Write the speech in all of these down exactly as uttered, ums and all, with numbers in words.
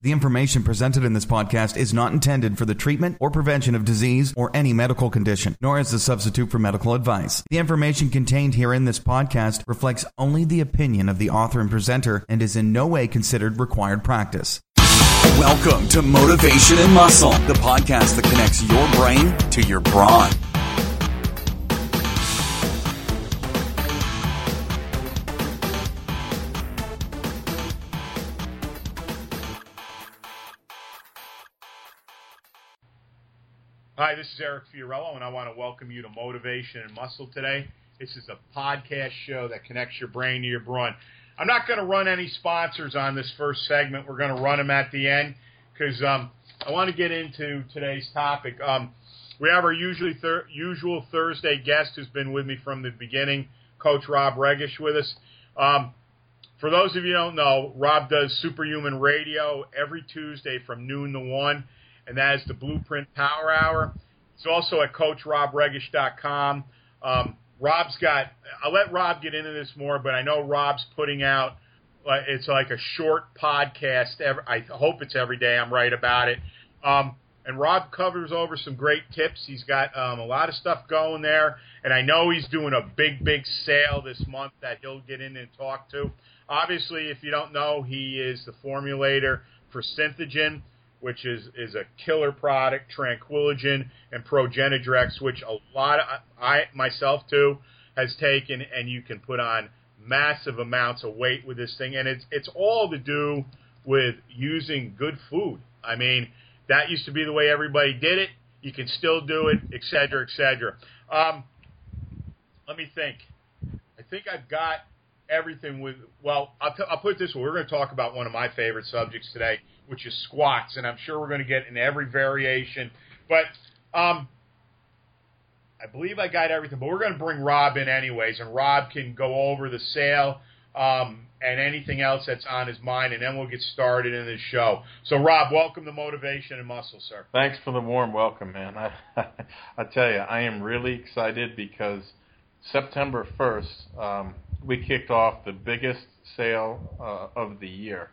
The information presented in this podcast is not intended for the treatment or prevention of disease or any medical condition, nor as a substitute for medical advice. The information contained here in this podcast reflects only the opinion of the author and presenter and is in no way considered required practice. Welcome to Motivation and Muscle, the podcast that connects your brain to your brawn. Hi, this is Eric Fiorello, and I want to welcome you to Motivation and Muscle today. This is a podcast show that connects your brain to your brawn. I'm not going to run any sponsors on this first segment. We're going to run them at the end because um, I want to get into today's topic. Um, we have our usually thir- usual Thursday guest who's been with me from the beginning, Coach Rob Regish, with us. Um, for those of you who don't know, Rob does Superhuman Radio every Tuesday from noon to one. And that is the Blueprint Power Hour. It's also at coach rob regish dot com. Um, Rob's got, I'll let Rob get into this more, but I know Rob's putting out, uh, it's like a short podcast. Every, I hope it's every day. I'm right about it. Um, and Rob covers over some great tips. He's got um, a lot of stuff going there. And I know he's doing a big, big sale this month that he'll get in and talk to. Obviously, if you don't know, he is the formulator for Synthogen, which is, is a killer product, Tranquillogen and Progenadrex, which a lot of, I myself too, has taken, and you can put on massive amounts of weight with this thing. And it's it's all to do with using good food. I mean, that used to be the way everybody did it. You can still do it, et cetera, et cetera. Um, let me think. I think I've got everything with, well, I'll, t- I'll put it this way. We're going to talk about one of my favorite subjects today, which is squats, and I'm sure we're going to get in every variation. But um, I believe I got everything. But we're going to bring Rob in anyways, and Rob can go over the sale um, and anything else that's on his mind, and then we'll get started in this show. So, Rob, welcome to Motivation and Muscle, sir. Thanks for the warm welcome, man. I, I tell you, I am really excited because September first, um, we kicked off the biggest sale uh, of the year.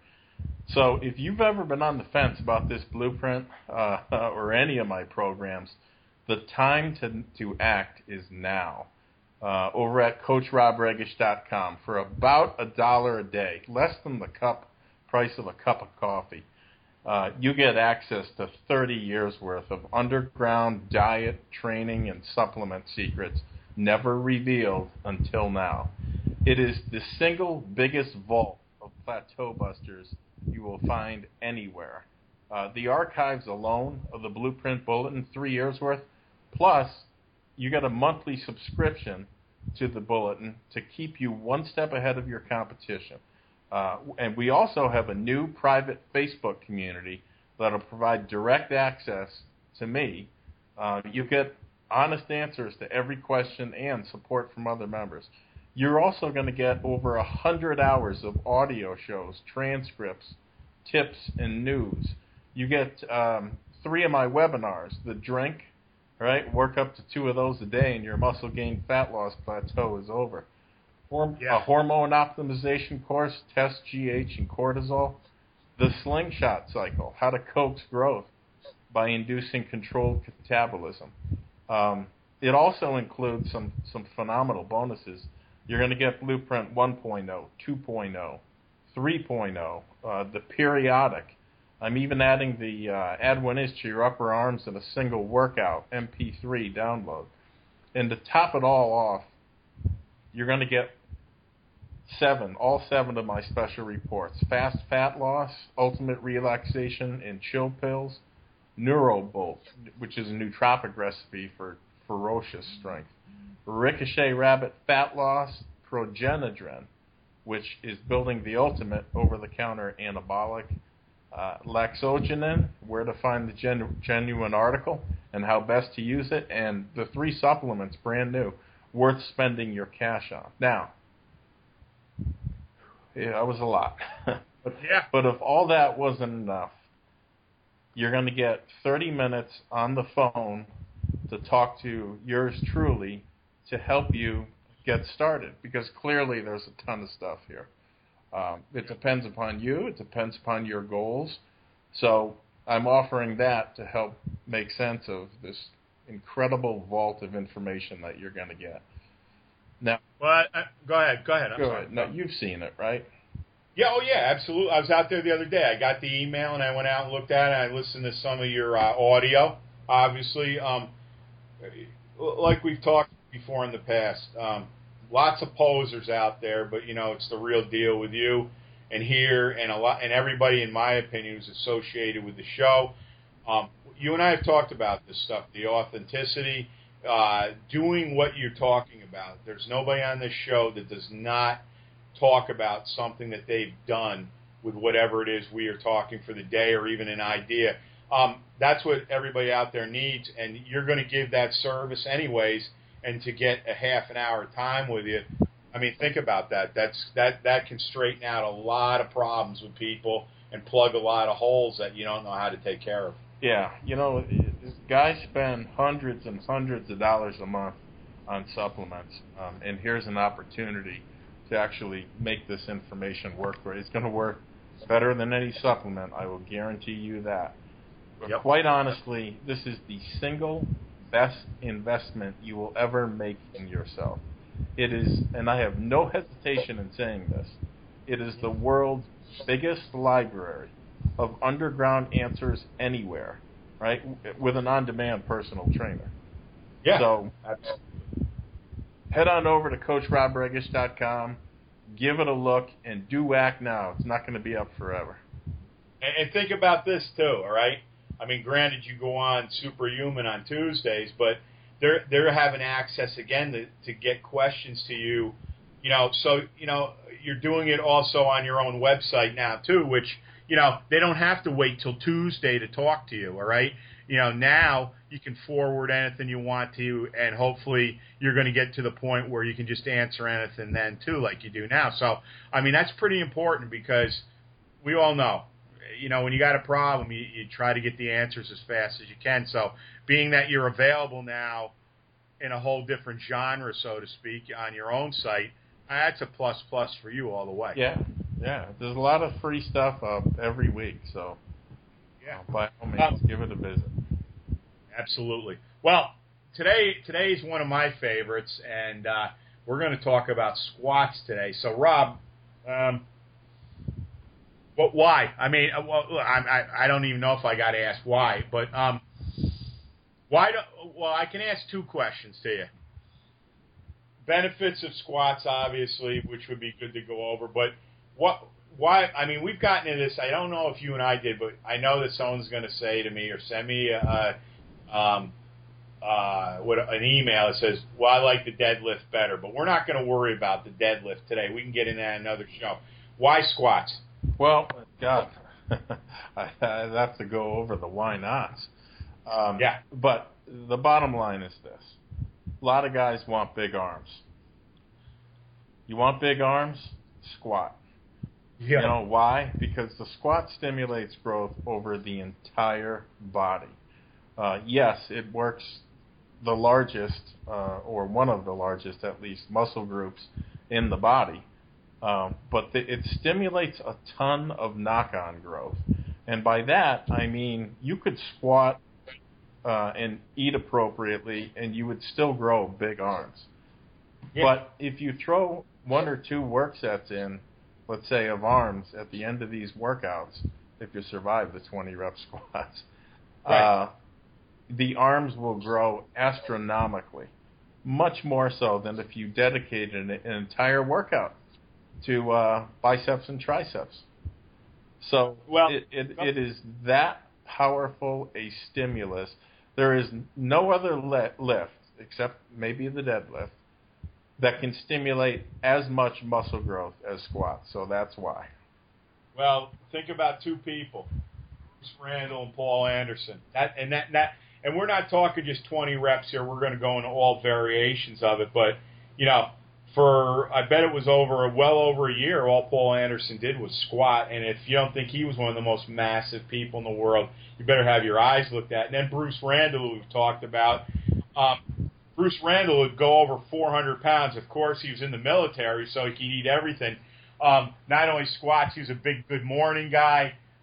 So if you've ever been on the fence about this blueprint uh, or any of my programs, the time to to act is now. Uh, over at coach rob regish dot com for about a dollar a day, less than the cup price of a cup of coffee, uh, you get access to thirty years worth of underground diet, training, and supplement secrets never revealed until now. It is the single biggest vault of plateau busters you will find anywhere. Uh, the archives alone of the Blueprint Bulletin, three years worth, plus you get a monthly subscription to the Bulletin to keep you one step ahead of your competition. Uh, and we also have a new private Facebook community that will provide direct access to me. Uh, you get honest answers to every question and support from other members. You're also going to get over one hundred hours of audio shows, transcripts, tips, and news. You get um, three of my webinars, The Drink, right? Work up to two of those a day and your muscle gain fat loss plateau is over. Horm- yeah. A hormone optimization course, test G H and cortisol. The Slingshot Cycle, how to coax growth by inducing controlled catabolism. Um, it also includes some, some phenomenal bonuses. You're going to get Blueprint one point oh, two point oh, three point oh, uh, the periodic. I'm even adding the uh, add one is to your upper arms in a single workout, M P three download. And to top it all off, you're going to get seven, all seven of my special reports. Fast fat loss, ultimate relaxation, and chill pills. NeuroBolt, which is a nootropic recipe for ferocious strength. Ricochet Rabbit fat loss, Progenadren, which is building the ultimate over-the-counter anabolic. Uh, Laxogenin, where to find the genu- genuine article and how best to use it, and the three supplements, brand new, worth spending your cash on. Now, yeah, that was a lot. but, yeah. but if all that wasn't enough, you're going to get thirty minutes on the phone to talk to yours truly to help you get started, because clearly there's a ton of stuff here. Um, it depends upon you. It depends upon your goals. So I'm offering that to help make sense of this incredible vault of information that you're going to get. Now, well, I, go ahead. Go ahead. I'm go sorry. ahead. No, you've seen it, right? Yeah, oh yeah, absolutely. I was out there the other day. I got the email and I went out and looked at it. I listened to some of your uh, audio, obviously. Um, like we've talked before in the past, um, lots of posers out there, but you know it's the real deal with you and here and a lot and everybody, in my opinion, who's associated with the show. Um, you and I have talked about this stuff, the authenticity, uh, doing what you're talking about. There's nobody on this show that does not talk about something that they've done with whatever it is we are talking for the day or even an idea. Um, that's what everybody out there needs, and you're going to give that service anyways. And to get a half an hour time with you, I mean, think about that. That's that that can straighten out a lot of problems with people and plug a lot of holes that you don't know how to take care of. Yeah, you know, guys spend hundreds and hundreds of dollars a month on supplements, um, and here's an opportunity to actually make this information work for you. It's going to work better than any supplement, I will guarantee you that. But yep. Quite honestly, this is the single best investment you will ever make in yourself. It is, and I have no hesitation in saying this, it is the world's biggest library of underground answers anywhere, right, with an on-demand personal trainer. Yeah. So head on over to coach rob regish dot com, give it a look, and do act now. It's not going to be up forever. And, and think about this, too, all right? I mean, granted, you go on Superhuman on Tuesdays, but they're they're having access again to, to get questions to you, you know. So you know you're doing it also on your own website now too, which you know they don't have to wait till Tuesday to talk to you. All right, you know now you can forward anything you want to, and hopefully you're going to get to the point where you can just answer anything then too, like you do now. So I mean that's pretty important because we all know. You know, when you got a problem, you, you try to get the answers as fast as you can. So being that you're available now in a whole different genre, so to speak, on your own site, that's a plus plus for you all the way. Yeah, yeah. There's a lot of free stuff up every week, so yeah. uh, by all means, um, give it a visit. Absolutely. Well, today today is one of my favorites, and uh, we're going to talk about squats today. So, Rob, um, but why? I mean, well, I, I I don't even know if I got to ask why, but um, why do? Well, I can ask two questions to you. Benefits of squats, obviously, which would be good to go over, but what? Why? I mean, we've gotten into this. I don't know if you and I did, but I know that someone's going to say to me or send me a, um, uh, what an email that says, "Well, I like the deadlift better," but we're not going to worry about the deadlift today. We can get into that in another show. Why squats? Well, God, I have to go over the why nots. Um, yeah. But the bottom line is this. A lot of guys want big arms. You want big arms? Squat. Yeah. You know why? Because the squat stimulates growth over the entire body. Uh, yes, it works the largest, uh, or one of the largest at least, muscle groups in the body. Um, but the, it stimulates a ton of knock-on growth. And by that, I mean you could squat uh, and eat appropriately, and you would still grow big arms. Yeah. But if you throw one or two work sets in, let's say of arms, at the end of these workouts, if you survive the twenty-rep squats, right. uh, the arms will grow astronomically, much more so than if you dedicated an, an entire workout to uh, biceps and triceps. So well, it, it, it is that powerful a stimulus. There is no other le- lift, except maybe the deadlift, that can stimulate as much muscle growth as squats. So that's why. Well, think about two people, Bruce Randall and Paul Anderson. That and that, that and we're not talking just twenty reps here. We're going to go into all variations of it. But, you know, for, I bet it was over, well over a year, all Paul Anderson did was squat. And if you don't think he was one of the most massive people in the world, you better have your eyes looked at. And then Bruce Randall, who we've talked about, um, Bruce Randall would go over four hundred pounds. Of course, he was in the military, so he could eat everything. Um, not only squats, he was a big Good Morning guy.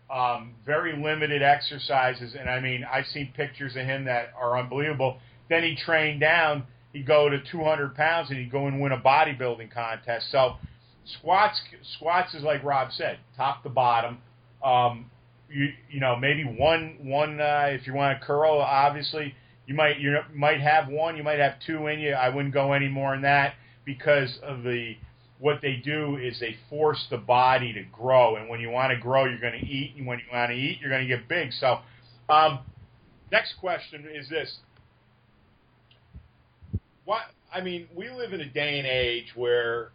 Um, very limited exercises, and I mean, I've seen pictures of him that are unbelievable. Then he trained down. He'd go to two hundred pounds, and he'd go and win a bodybuilding contest. So squats, squats is like Rob said, top to bottom. Um, you you know maybe one one uh, if you want to curl, obviously you might you might have one, you might have two in you. I wouldn't go any more than that because of the what they do is they force the body to grow, and when you want to grow, you're going to eat, and when you want to eat, you're going to get big. So, um, next question is this: What I mean, we live in a day and age where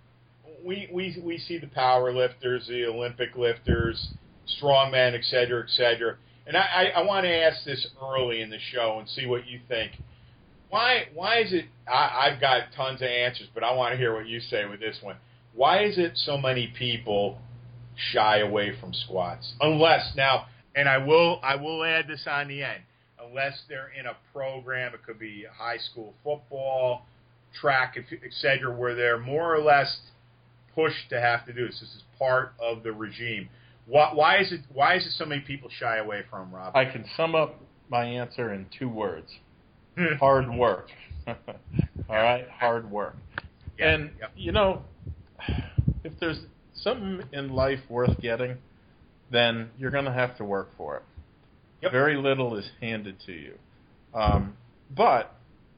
we we we see the power lifters, the Olympic lifters, strongmen, et cetera, et cetera. And I, I, I want to ask this early in the show and see what you think. Why why is it, I, I've got tons of answers, but I want to hear what you say with this one. Why is it so many people shy away from squats? Unless, now, and I will I will add this on the end, unless they're in a program, it could be high school football, track, et cetera, where they're more or less pushed to have to do this. This is part of the regime. Why, why is it why is it so many people shy away from, Rob? I can sum up my answer in two words. Hard work. All right? Hard work. Yeah, and, yep. you know, if there's something in life worth getting, then you're going to have to work for it. Yep. Very little is handed to you. Um, but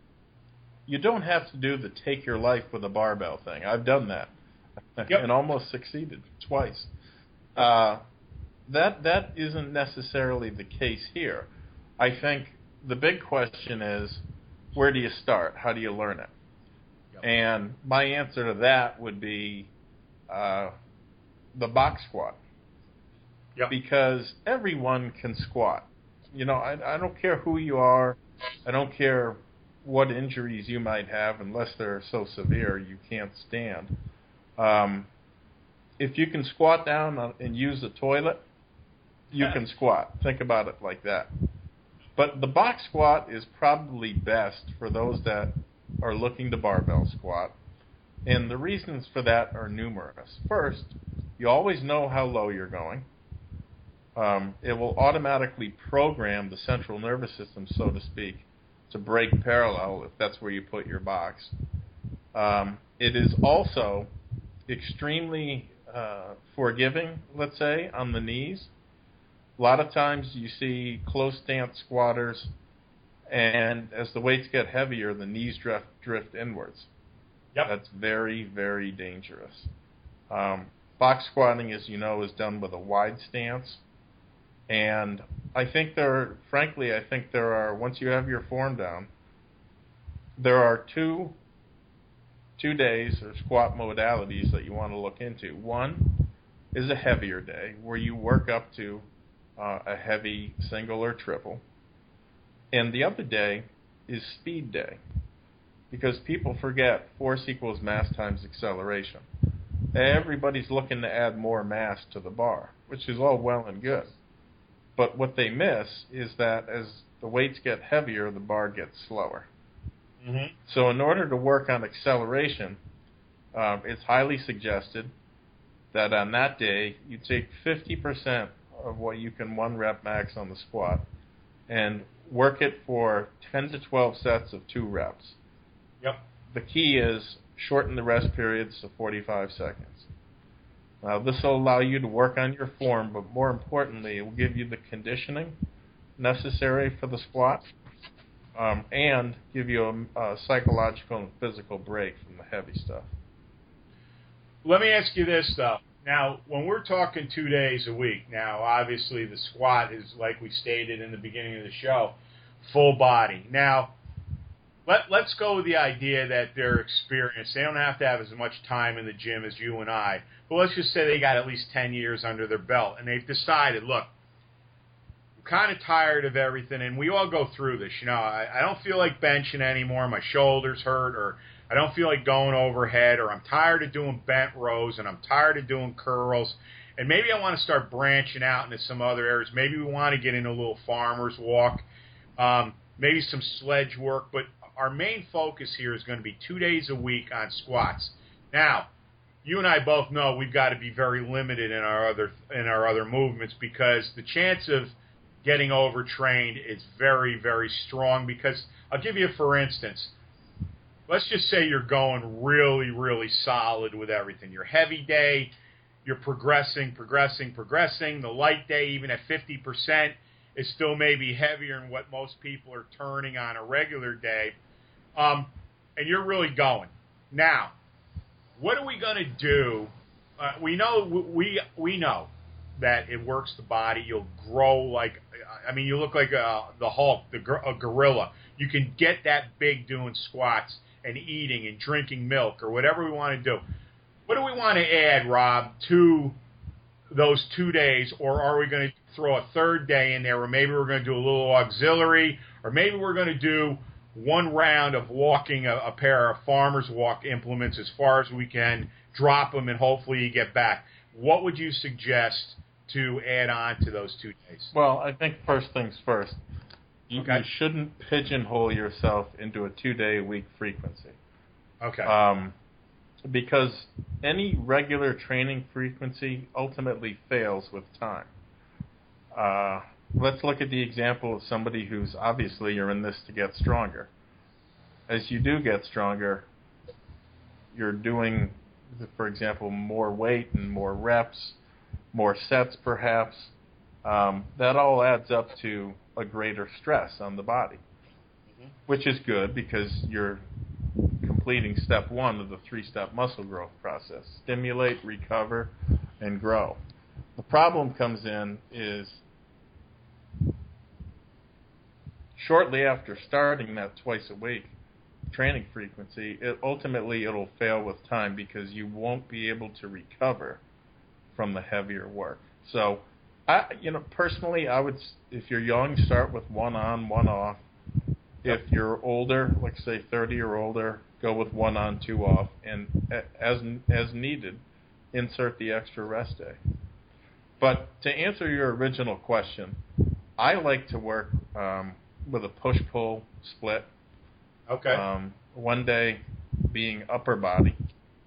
you don't have to do the take your life with a barbell thing. I've done that Yep. and almost succeeded twice. Uh, that that isn't necessarily the case here. I think the big question is, where do you start? How do you learn it? Yep. And my answer to that would be uh, the box squat. Yep. Because everyone can squat. You know, I, I don't care who you are. I don't care what injuries you might have, unless they're so severe you can't stand. Um, if you can squat down and use the toilet, you can squat. Think about it like that. But the box squat is probably best for those that are looking to barbell squat. And the reasons for that are numerous. First, you always know how low you're going. Um, it will automatically program the central nervous system, so to speak, to break parallel if that's where you put your box. Um, it is also extremely uh, forgiving, let's say, on the knees. A lot of times you see close stance squatters, and as the weights get heavier, the knees drift, drift inwards. Yep. That's very, very dangerous. Um, box squatting, as you know, is done with a wide stance. And I think there are, frankly, I think there are, once you have your form down, there are two two days or squat modalities that you want to look into. One is a heavier day where you work up to uh, a heavy single or triple. And the other day is speed day, because people forget force equals mass times acceleration. Everybody's looking to add more mass to the bar, which is all well and good. But what they miss is that as the weights get heavier, the bar gets slower. Mm-hmm. So in order to work on acceleration, um, it's highly suggested that on that day you take fifty percent of what you can one rep max on the squat and work it for ten to twelve sets of two reps. Yep. The key is shorten the rest periods to forty-five seconds. Now, this will allow you to work on your form, but more importantly, it will give you the conditioning necessary for the squat, um, and give you a, a psychological and physical break from the heavy stuff. Let me ask you this, though. Now, when we're talking two days a week, now, obviously the squat is, like we stated in the beginning of the show, full body. Now, let, let's go with the idea that they're experienced. They don't have to have as much time in the gym as you and I. But let's just say they got at least ten years under their belt, and they've decided, look, I'm kind of tired of everything, and we all go through this. You know, I, I don't feel like benching anymore. My shoulders hurt, or I don't feel like going overhead, or I'm tired of doing bent rows, and I'm tired of doing curls, and maybe I want to start branching out into some other areas. Maybe we want to get into a little farmer's walk, um, maybe some sledge work, but our main focus here is going to be two days a week on squats. Now, you and I both know we've got to be very limited in our other in our other movements because the chance of getting overtrained is very, very strong. Because I'll give you, for instance, let's just say you're going really, really solid with everything. Your heavy day, you're progressing, progressing, progressing. The light day, even at fifty percent, is still maybe heavier than what most people are turning on a regular day. Um, and you're really going. Now, what are we going to do? Uh, we know we we know that it works the body. You'll grow like, I mean, you look like a, the Hulk, the a gorilla. You can get that big doing squats and eating and drinking milk or whatever we want to do. What do we want to add, Rob, to those two days, or are we going to throw a third day in there, or maybe we're going to do a little auxiliary, or maybe we're going to do one round of walking a, a pair of farmer's walk implements as far as we can, drop them, and hopefully you get back. What would you suggest to add on to those two days? Well, I think first things first. You, okay. you shouldn't pigeonhole yourself into a two-day-a-week frequency. Okay. Um, because any regular training frequency ultimately fails with time. Uh, let's look at the example of somebody who's obviously you're in this to get stronger. As you do get stronger, you're doing, for example, more weight and more reps, more sets perhaps. Um, that all adds up to a greater stress on the body, mm-hmm. which is good because you're completing step one of the three-step muscle growth process. Stimulate, recover, and grow. The problem comes in is shortly after starting that twice a week training frequency, it ultimately it'll fail with time because you won't be able to recover from the heavier work. So, I, you know, personally, I would, if you're young, start with one on, one off. If you're older, like say thirty or older, go with one on, two off, and as as needed, insert the extra rest day. But to answer your original question, I like to work um, with a push-pull split. Okay. Um, one day being upper body,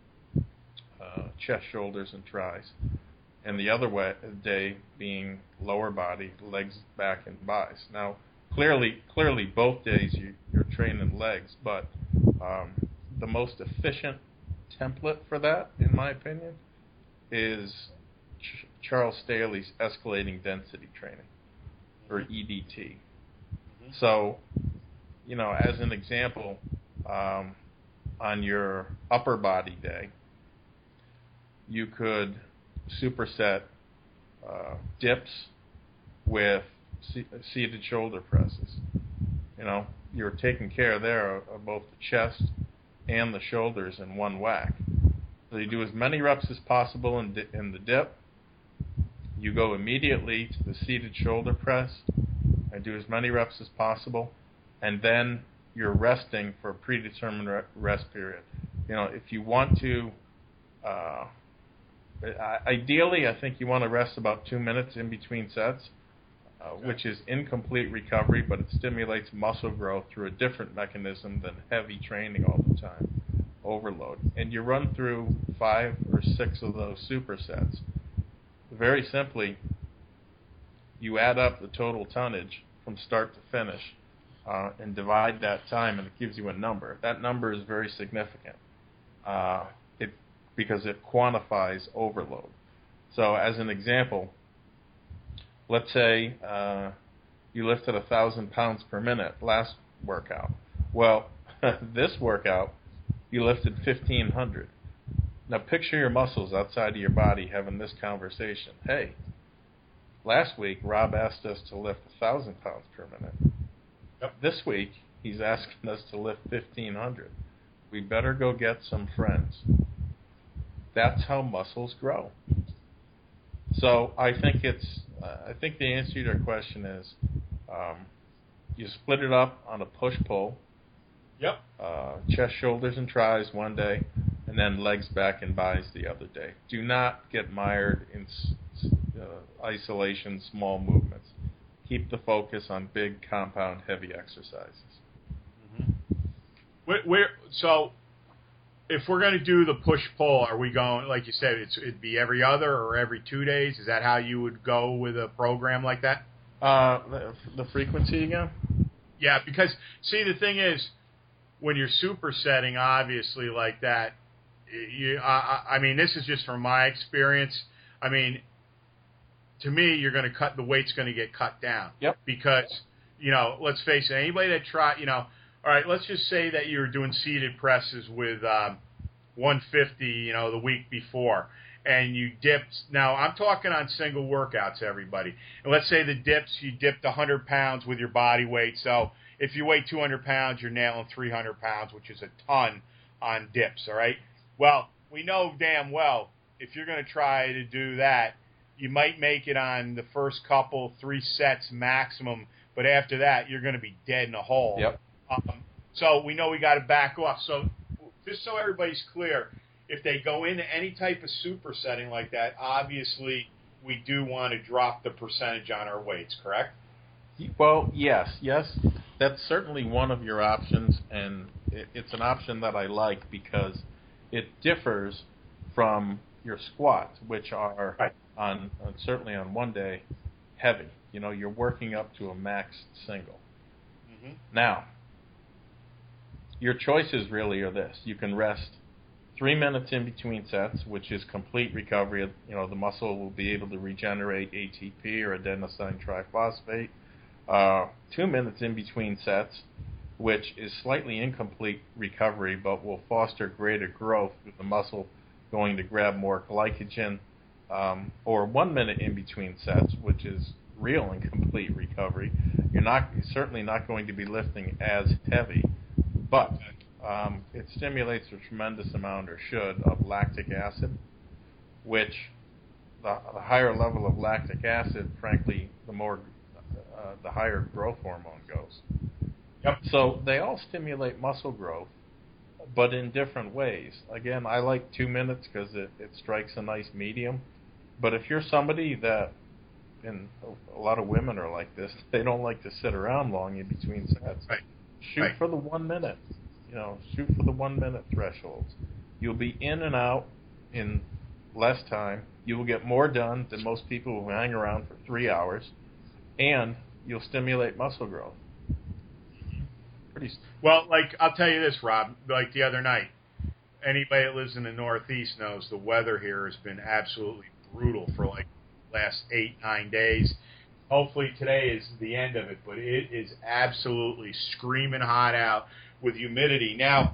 uh, chest, shoulders, and tris, and the other way, day being lower body, legs, back, and buys. Now, clearly, clearly, both days you, you're training legs, but um, the most efficient template for that, in my opinion, is Ch- Charles Staley's escalating density training, or E D T. Mm-hmm. So, you know, as an example, um, on your upper body day, you could superset uh, dips with se- seated shoulder presses. You know, you're taking care there of both the chest and the shoulders in one whack. So you do as many reps as possible in, di- in the dip. You go immediately to the seated shoulder press and do as many reps as possible, and then you're resting for a predetermined re- rest period. You know, if you want to, uh, ideally, I think you want to rest about two minutes in between sets, uh, okay. which is incomplete recovery, but it stimulates muscle growth through a different mechanism than heavy training all the time, overload. And you run through five or six of those supersets. Very simply, you add up the total tonnage from start to finish uh, and divide that time, and it gives you a number. That number is very significant uh, it, because it quantifies overload. So as an example, let's say uh, you lifted one thousand pounds per minute last workout. Well, this workout, you lifted fifteen hundred. Now picture your muscles outside of your body having this conversation. Hey, last week Rob asked us to lift one thousand pounds per minute. Yep. This week he's asking us to lift fifteen hundred. We better go get some friends. That's how muscles grow. So I think it's. Uh, I think the answer to your question is, um, you split it up on a push-pull. Yep. Uh, chest, shoulders, and tris one day, and then legs, back, and buys the other day. Do not get mired in uh, isolation, small movements. Keep the focus on big, compound, heavy exercises. Mm-hmm. Where, where, so if we're going to do the push-pull, are we going, like you said, it's, it'd be every other or every two days? Is that how you would go with a program like that? Uh, the, the frequency again? Yeah, because, see, the thing is, when you're supersetting, obviously, like that, you, I, I mean, this is just from my experience. I mean, to me, you're going to cut, the weight's going to get cut down. Yep. Because, you know, let's face it, anybody that try, you know, all right, let's just say that you're doing seated presses with um, one fifty, you know, the week before, and you dipped. Now, I'm talking on single workouts, everybody. And let's say the dips, you dipped one hundred pounds with your body weight. So if you weigh two hundred pounds, you're nailing three hundred pounds, which is a ton on dips, all right? Well, we know damn well if you're going to try to do that, you might make it on the first couple, three sets maximum, but after that, you're going to be dead in a hole. Yep. Um, so we know we got to back off. So just so everybody's clear, if they go into any type of supersetting like that, obviously we do want to drop the percentage on our weights, correct? Well, yes, yes. That's certainly one of your options, and it, it's an option that I like because it differs from your squats, which are right. on uh, certainly on one day heavy. You know, you're working up to a max single. Mm-hmm. Now, your choices really are this. You can rest three minutes in between sets, which is complete recovery. You know, the muscle will be able to regenerate A T P or adenosine triphosphate. Uh, two minutes in between sets, which is slightly incomplete recovery, but will foster greater growth with the muscle going to grab more glycogen. Um, or one minute in between sets, which is real and complete recovery. You're not you're certainly not going to be lifting as heavy, but um, it stimulates a tremendous amount, or should, of lactic acid, which the, the higher level of lactic acid, frankly, the more uh, the higher growth hormone goes. Yep. So they all stimulate muscle growth, but in different ways. Again, I like two minutes because it, it strikes a nice medium. But if you're somebody that, and a lot of women are like this, they don't like to sit around long in between sets. Right. Shoot right. for the one minute. You know, shoot for the one minute thresholds. You'll be in and out in less time. You will get more done than most people who hang around for three hours, and you'll stimulate muscle growth. Pretty. Well, like I'll tell you this, Rob. Like the other night, anybody that lives in the Northeast knows the weather here has been absolutely brutal for like the last eight, nine days. Hopefully today is the end of it, but it is absolutely screaming hot out with humidity. Now,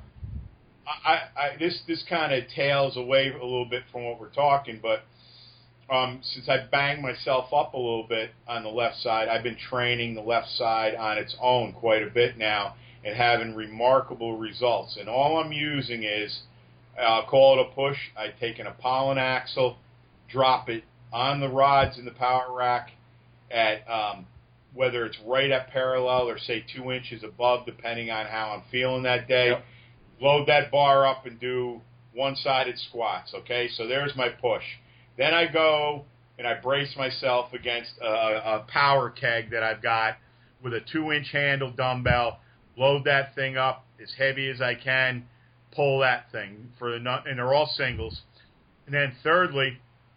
I, I, this this kind of tails away a little bit from what we're talking, but um, since I banged myself up a little bit on the left side, I've been training the left side on its own quite a bit now and having remarkable results. And all I'm using is, I'll call it a push. I take an Apollon axle, drop it on the rods in the power rack at um, whether it's right at parallel or say two inches above, depending on how I'm feeling that day. Yep. Load that bar up and do one-sided squats, okay? So there's my push. Then I go and I brace myself against a, a power keg that I've got with a two-inch handle dumbbell, load that thing up as heavy as I can, pull that thing, for the and they're all singles. And then thirdly,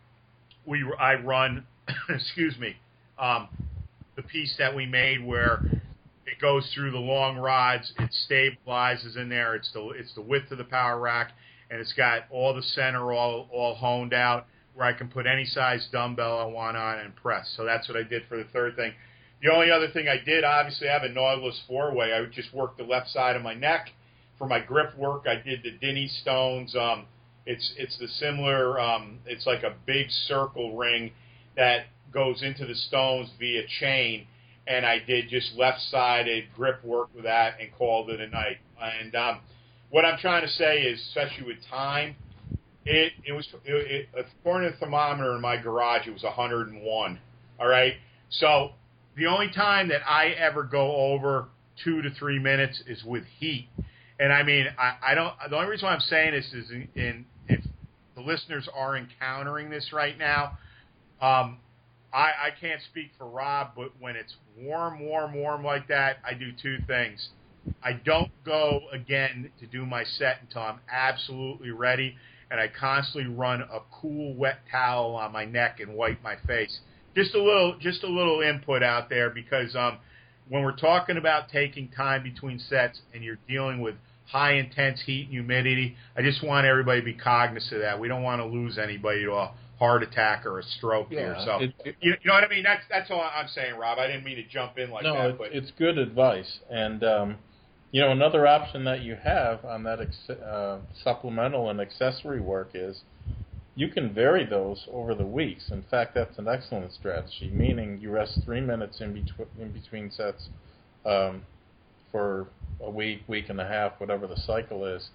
we I run, excuse me, um, the piece that we made where it goes through the long rods, it stabilizes in there. It's the it's the width of the power rack, and it's got all the center all all honed out where I can put any size dumbbell I want on and press. So that's what I did for the third thing. The only other thing I did, obviously, I have a Nautilus four-way. I would just work the left side of my neck. For my grip work, I did the Dinnie Stones. Um, it's it's the similar. Um, it's like a big circle ring that goes into the stones via chain, and I did just left-sided grip work with that and called it a night. And um, what I'm trying to say is, especially with time, it it was it, it, according to the thermometer in my garage, it was one hundred one. All right, so the only time that I ever go over two to three minutes is with heat. And I mean, I, I don't. The only reason why I'm saying this is, in, in if the listeners are encountering this right now, um, I, I can't speak for Rob, but when it's warm, warm, warm like that, I do two things. I don't go again to do my set until I'm absolutely ready, and I constantly run a cool wet towel on my neck and wipe my face. Just a little, just a little input out there, because um, when we're talking about taking time between sets and you're dealing with high intense heat and humidity, I just want everybody to be cognizant of that. We don't want to lose anybody to a heart attack or a stroke yeah, here. So it, it, you, you know what I mean? That's that's all I'm saying, Rob. I didn't mean to jump in like no, that. it, but it's good advice. And, um, you know, another option that you have on that ex- uh, supplemental and accessory work is you can vary those over the weeks. In fact, that's an excellent strategy, meaning you rest three minutes in, betw- in between sets um, for a week, week and a half, whatever the cycle is.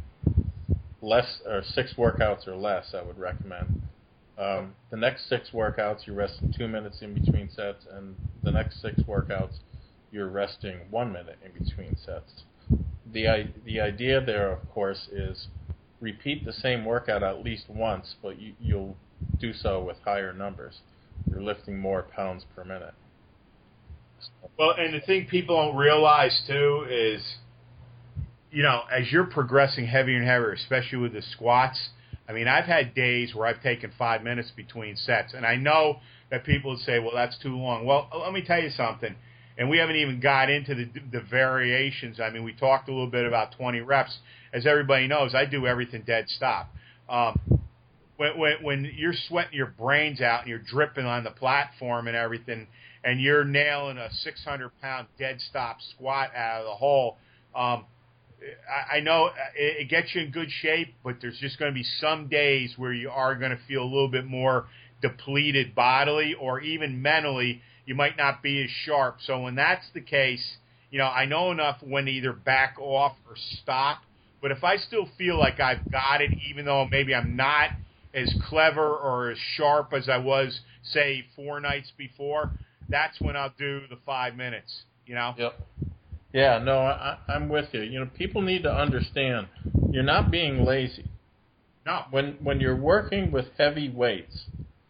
Less or six workouts or less, I would recommend. Um, the next six workouts, you're resting two minutes in between sets, and the next six workouts, you're resting one minute in between sets. The the idea there, of course, is repeat the same workout at least once, but you, you'll do so with higher numbers. You're lifting more pounds per minute. Well, and the thing people don't realize, too, is, you know, as you're progressing heavier and heavier, especially with the squats, I mean, I've had days where I've taken five minutes between sets, and I know that people would say, well, that's too long. Well, let me tell you something, and we haven't even got into the, the variations. I mean, we talked a little bit about twenty reps. As everybody knows, I do everything dead stop. Um, when, when, when you're sweating your brains out and you're dripping on the platform and everything, and you're nailing a six hundred pound dead stop squat out of the hole, um, I, I know it, it gets you in good shape, but there's just going to be some days where you are going to feel a little bit more depleted bodily, or even mentally, you might not be as sharp. So when that's the case, you know, I know enough when to either back off or stop. But if I still feel like I've got it, even though maybe I'm not as clever or as sharp as I was, say, four nights before, that's when I'll do the five minutes, you know? Yep. Yeah, no, I, I'm with you. You know, people need to understand you're not being lazy. No. When when you're working with heavy weights,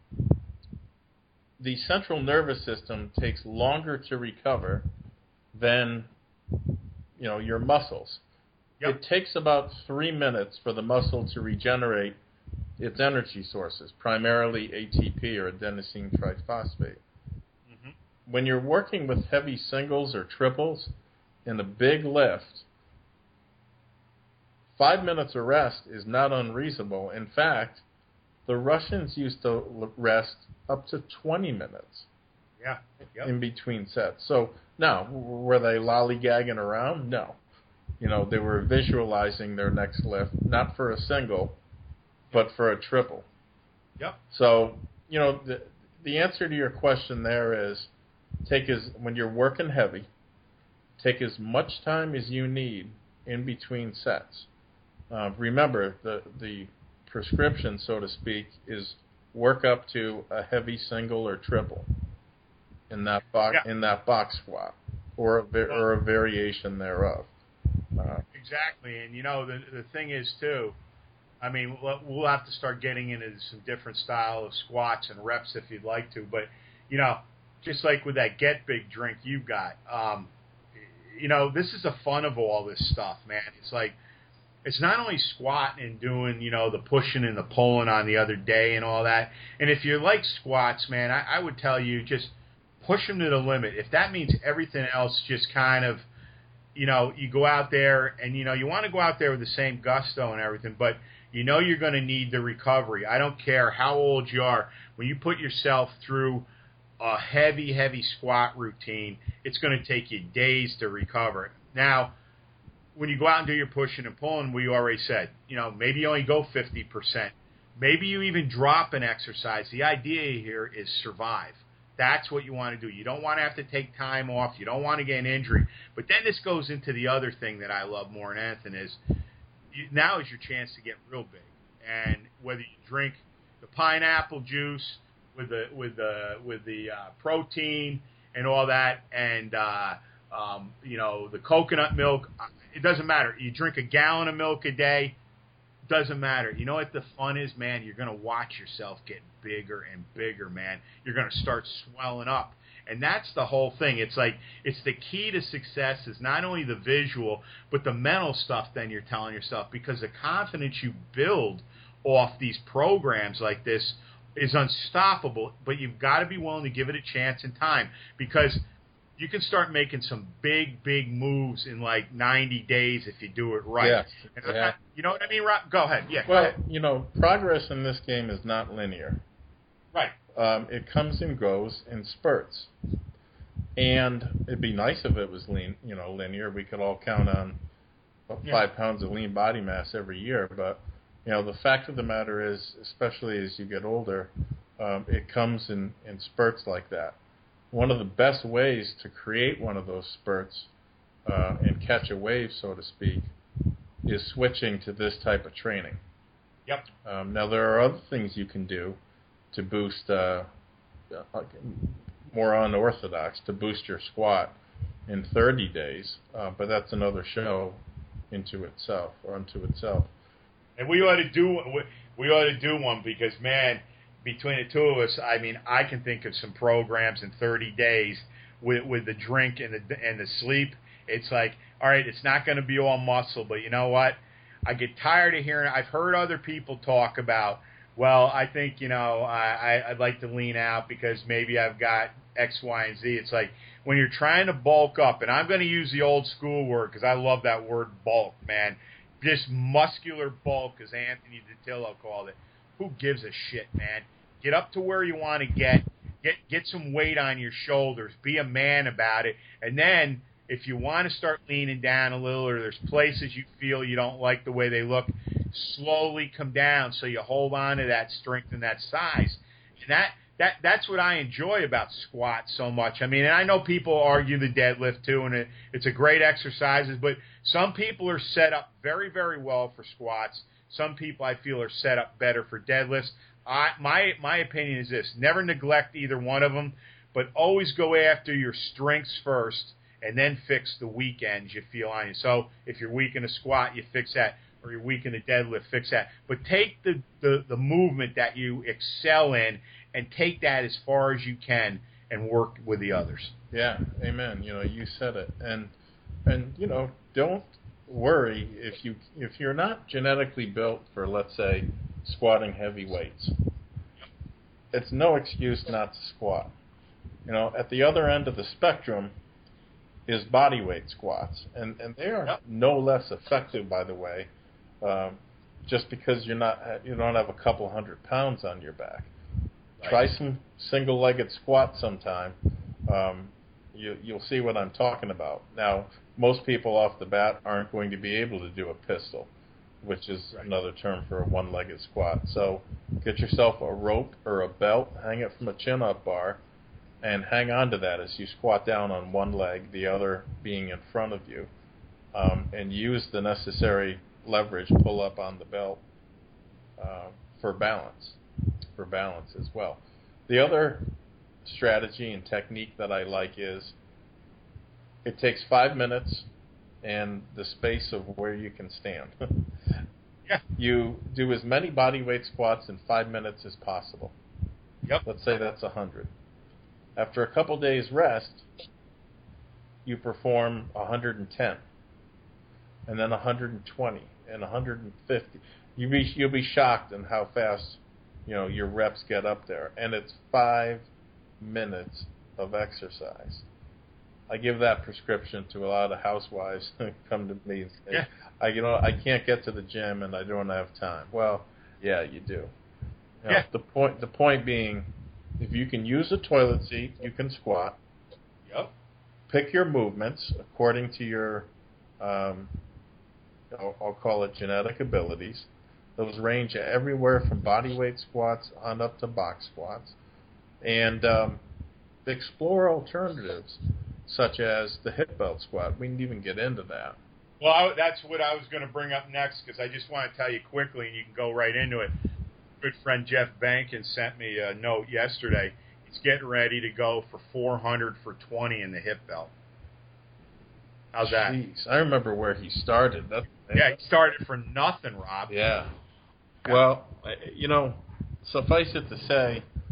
the central nervous system takes longer to recover than, you know, your muscles. Yep. It takes about three minutes for the muscle to regenerate its energy sources, primarily A T P or adenosine triphosphate. Mm-hmm. When you're working with heavy singles or triples in a big lift, five minutes of rest is not unreasonable. In fact, the Russians used to rest up to twenty minutes yeah. Yep. in between sets. So now, were they lollygagging around? No. You know, they were visualizing their next lift, not for a single, but for a triple. Yep. So, you know, the, the answer to your question there is take as, when you're working heavy, take as much time as you need in between sets. Uh, remember, the the prescription, so to speak, is work up to a heavy single or triple in that box yeah. in that box squat, or a, or a variation thereof. Uh, exactly, and you know the the thing is too. I mean, we'll, we'll have to start getting into some different style of squats and reps if you'd like to, but you know, just like with that Get Big drink you've got, um, you know, this is the fun of all this stuff, man. It's like, it's not only squatting and doing, you know, the pushing and the pulling on the other day and all that. And if you like squats, man, I, I would tell you just push them to the limit. If that means everything else just kind of, you know, you go out there and, you know, you want to go out there with the same gusto and everything, but you know you're going to need the recovery. I don't care how old you are. When you put yourself through a heavy, heavy squat routine, it's going to take you days to recover. Now, when you go out and do your pushing and pulling, we already said, you know, maybe you only go fifty percent. Maybe you even drop an exercise. The idea here is survive. That's what you want to do. You don't want to have to take time off. You don't want to get an injury. But then this goes into the other thing that I love more than anything is you, now is your chance to get real big. And whether you drink the pineapple juice with the with the with the uh, protein and all that, and uh, um, you know, the coconut milk, it doesn't matter. You drink a gallon of milk a day, doesn't matter. You know what the fun is, man? You're going to watch yourself get bigger and bigger, man. You're going to start swelling up. And that's the whole thing. It's like it's the key to success is not only the visual, but the mental stuff then you're telling yourself, because the confidence you build off these programs like this is unstoppable, but you've got to be willing to give it a chance and time, because you can start making some big, big moves in like ninety days if you do it right. Yes. And Yeah. not, you know what I mean, Rob? Go ahead. Yeah. Well, go ahead. you know, progress in this game is not linear. Right. Um, it comes and goes in spurts, and it'd be nice if it was lean, you know, linear. We could all count on what, Yeah. five pounds of lean body mass every year. But you know, the fact of the matter is, especially as you get older, um, it comes in, in spurts like that. One of the best ways to create one of those spurts uh, and catch a wave, so to speak, is switching to this type of training. Yep. Um, now, there are other things you can do to boost, uh, more unorthodox, to boost your squat in thirty days, uh, but that's another show into itself, or unto itself. And we ought to do we, we ought to do one, because man, between the two of us, I mean, I can think of some programs in thirty days with with the drink and the and the sleep. It's like, all right, it's not going to be all muscle, but you know what? I get tired of hearing. I've heard other people talk about, well, I think, you know, I, I'd like to lean out because maybe I've got X, Y, and Z. It's like when you're trying to bulk up, and I'm going to use the old school word because I love that word, bulk, man. Just muscular bulk, as Anthony DiTillo called it. Who gives a shit, man? Get up to where you want to get. Get get some weight on your shoulders. Be a man about it. And then if you want to start leaning down a little, or there's places you feel you don't like the way they look, slowly come down so you hold on to that strength and that size. And that that that's what I enjoy about squats so much. I mean, and I know people argue the deadlift too, and it, it's a great exercise, but some people are set up very, very well for squats. Some people I feel are set up better for deadlifts. I, my my opinion is this: never neglect either one of them, but always go after your strengths first, and then fix the weekends you feel on you. So if you're weak in a squat, you fix that, or you're weak in a deadlift, fix that. But take the, the, the movement that you excel in and take that as far as you can and work with the others. Yeah, amen. You know, you said it. And and you know, don't worry if you if you're not genetically built for, let's say, squatting heavy weights. It's no excuse not to squat. You know, at the other end of the spectrum is body weight squats, and and they are Yep. no less effective, by the way, um, just because you're not you don't have a couple hundred pounds on your back. Right. Try some single-legged squats sometime. Um, you, you'll see what I'm talking about. Now, most people off the bat aren't going to be able to do a pistol, which is Right. another term for a one-legged squat. So get yourself a rope or a belt, hang it from a chin-up bar, and hang on to that as you squat down on one leg, the other being in front of you, um, and use the necessary leverage, pull up on the belt uh, for balance, for balance as well. The other strategy and technique that I like is it takes five minutes and the space of where you can stand. Yeah. You do as many body weight squats in five minutes as possible. Yep. Let's say that's one hundred. After a couple days rest, you perform one hundred ten, and then one hundred twenty, and one hundred fifty. You be, you'll be shocked in how fast, you know, your reps get up there. And it's five minutes of exercise. I give that prescription to a lot of housewives who come to me and say, Yeah. I, you know, I can't get to the gym and I don't have time. Well, yeah, you do. You know, Yeah. The point, the point being, if you can use a toilet seat, you can squat. Yep. Pick your movements according to your, um, I'll, I'll call it genetic abilities. Those range everywhere from body weight squats on up to box squats. And um, explore alternatives such as the hip belt squat. We didn't even get into that. Well, I, that's what I was going to bring up next, because I just want to tell you quickly, and you can go right into it. Good friend Jeff Bankin sent me a note yesterday. He's getting ready to go for four hundred for twenty in the hip belt. How's that? Jeez, I remember where he started. That, Yeah, he started for nothing, Rob. Yeah. Well, you know, suffice it to say,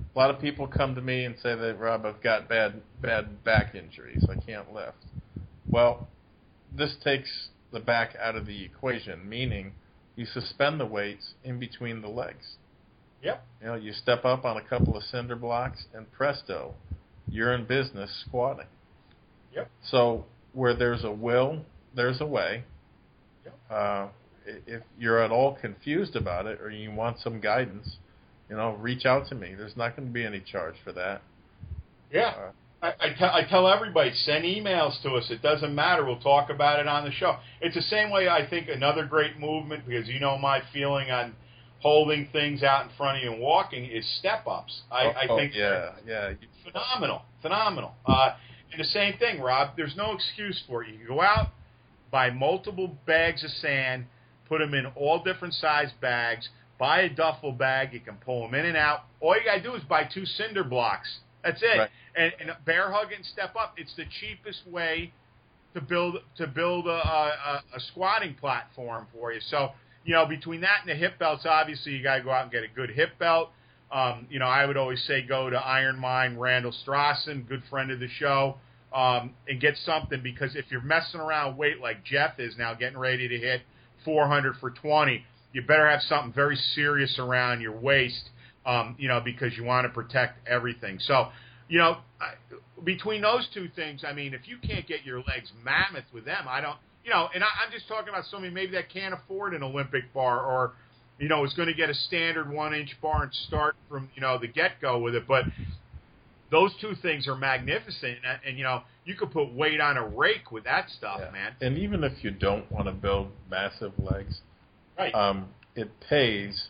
A lot of people come to me and say that, Rob, I've got bad bad back injuries. I can't lift. Well, this takes the back out of the equation, meaning you suspend the weights in between the legs. Yep. You know, you step up on a couple of cinder blocks, and presto, you're in business squatting. Yep. So where there's a will, there's a way. Yep. Uh, if you're at all confused about it or you want some guidance, you know, reach out to me. There's not going to be any charge for that. Yeah. Uh, I, I, tell, I tell everybody, send emails to us. It doesn't matter. We'll talk about it on the show. It's the same way I think another great movement, because you know my feeling on holding things out in front of you and walking, is step-ups. I, oh, I think yeah, yeah. phenomenal, phenomenal. Uh, and the same thing, Rob, there's no excuse for it. You can go out, buy multiple bags of sand, put them in all different size bags, buy a duffel bag, you can pull them in and out. All you got to do is buy two cinder blocks. That's it. Right. And, and bear hug it and step up. It's the cheapest way to build to build a, a, a squatting platform for you. So, you know, between that and the hip belts, obviously you got to go out and get a good hip belt. Um, you know, I would always say go to Iron Mind Randall Strassen, good friend of the show, um, and get something, because if you're messing around weight like Jeff is now, getting ready to hit four hundred for twenty, you better have something very serious around your waist, um, you know, because you want to protect everything. So, you know, I, between those two things, I mean, if you can't get your legs mammoth with them, I don't, you know, and I, I'm just talking about somebody maybe that can't afford an Olympic bar, or, you know, is going to get a standard one-inch bar and start from, you know, the get-go with it. But those two things are magnificent, and, and you know, you could put weight on a rake with that stuff, yeah. man. And even if you don't want to build massive legs, Right. um, it pays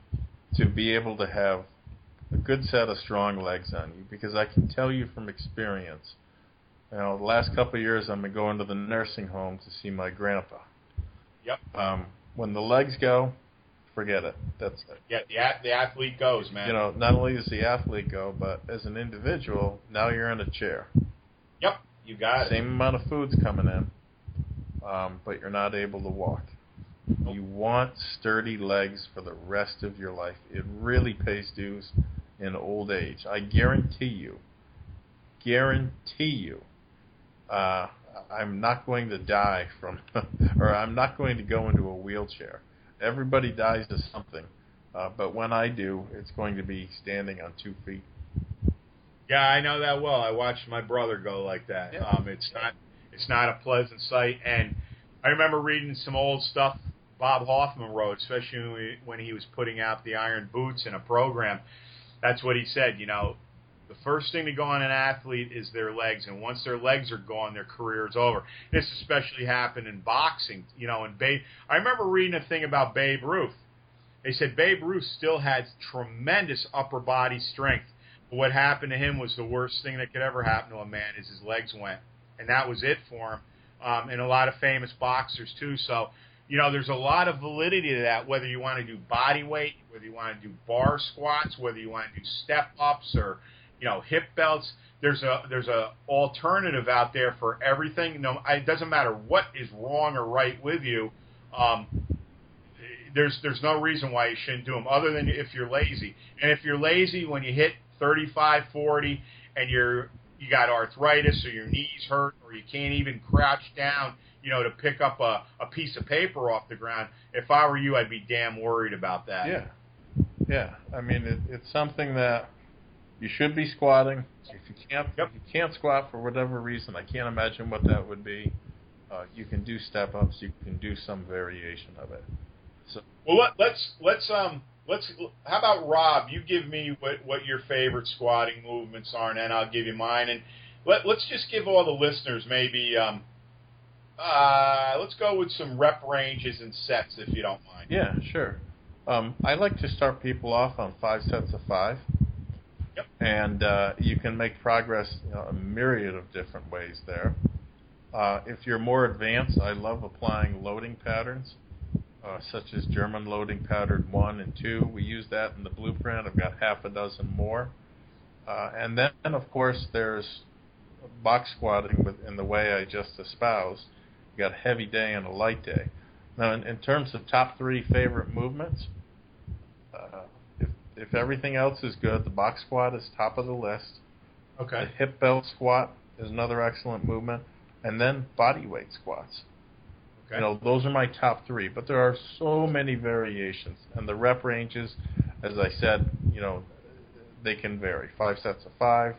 to be able to have a good set of strong legs on you, because I can tell you from experience, you know, the last couple of years I've been going to the nursing home to see my grandpa. Yep. Um, when the legs go, forget it. That's it. Yeah, the, a- the athlete goes, man. You know, not only does the athlete go, but as an individual, now you're in a chair. Yep, you got Same it. amount of food's coming in, um, but you're not able to walk. Nope. You want sturdy legs for the rest of your life. It really pays dues in old age. I guarantee you, guarantee you, uh, I'm not going to die from, or I'm not going to go into a wheelchair. Everybody dies of something, uh, but when I do, it's going to be standing on two feet. Yeah, I know that well. I watched my brother go like that. Yeah. Um, it's not, it's not a pleasant sight. And I remember reading some old stuff Bob Hoffman wrote, especially when, we, when he was putting out the Iron Boots in a program. That's what he said. You know, the first thing to go on an athlete is their legs, and once their legs are gone, their career is over. This especially happened in boxing. You know, and Babe. I remember reading a thing about Babe Ruth. They said Babe Ruth still had tremendous upper body strength. But what happened to him was the worst thing that could ever happen to a man, is his legs went. And that was it for him. Um, and a lot of famous boxers, too. So, you know, there's a lot of validity to that, whether you want to do body weight, whether you want to do bar squats, whether you want to do step-ups or, you know, hip belts. There's a there's a alternative out there for everything. No, it doesn't matter what is wrong or right with you. Um, there's there's no reason why you shouldn't do them, other than if you're lazy. And if you're lazy when you hit thirty-five, forty, and you're you got arthritis, or your knees hurt, or you can't even crouch down, you know, to pick up a, a piece of paper off the ground. If I were you, I'd be damn worried about that. Yeah, yeah. I mean, it, it's something that you should be squatting. If you can't, Yep. if you can't squat for whatever reason, I can't imagine what that would be. Uh, you can do step ups. You can do some variation of it. So, Well, let, let's let's um let's how about Rob? You give me what what your favorite squatting movements are, and then I'll give you mine. And let let's just give all the listeners maybe um uh let's go with some rep ranges and sets, if you don't mind. yeah, sure. Um, I like to start people off on five sets of five. Yep. And uh, you can make progress, you know, a myriad of different ways there. Uh, if you're more advanced, I love applying loading patterns, uh, such as German loading pattern one and two. We use that in the blueprint. I've got half a dozen more. Uh, and then, of course, there's box squatting with, in the way I just espoused. You got a heavy day and a light day. Now, in, in terms of top three favorite movements, uh, if, if everything else is good, the box squat is top of the list. Okay. The hip belt squat is another excellent movement, and then body weight squats. Okay. You know, those are my top three, but there are so many variations, and the rep ranges, as I said, you know, they can vary. Five sets of five,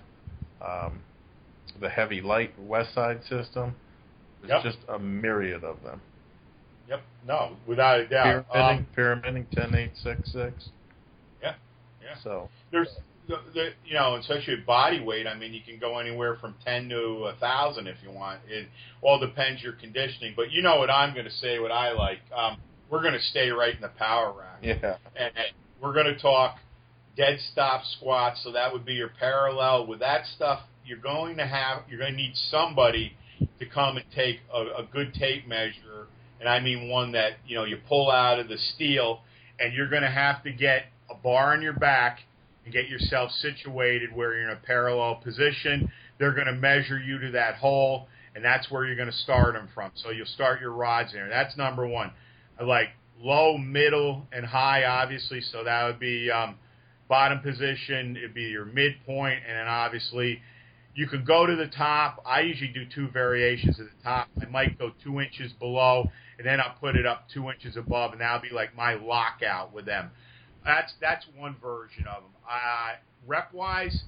um, the heavy light West Side system. There's Yep. just a myriad of them. Yep. No, without a doubt. Pyramiding, Um, pyramiding, ten, eight, six, six. yeah. Yeah. So There's, the, the, you know, especially with body weight. I mean, you can go anywhere from ten to a thousand if you want. It all depends your conditioning. But you know what I'm going to say. What I like. Um, we're going to stay right in the power rack. yeah, And, and we're going to talk dead stop squats. So that would be your parallel. With that stuff, you're going to have. You're going to need somebody to come and take a, a good tape measure. And I mean one that, you know, you pull out of the steel, and you're going to have to get a bar on your back and get yourself situated where you're in a parallel position. They're going to measure you to that hole, and that's where you're going to start them from. So you'll start your rods there. That's number one. I like low, middle, and high, obviously. So that would be um, bottom position. It would be your midpoint, and then obviously you can go to the top. I usually do two variations at the top. I might go two inches below, and then I'll put it up two inches above, and that'll be like my lockout with them. That's that's one version of them. Uh, rep-wise,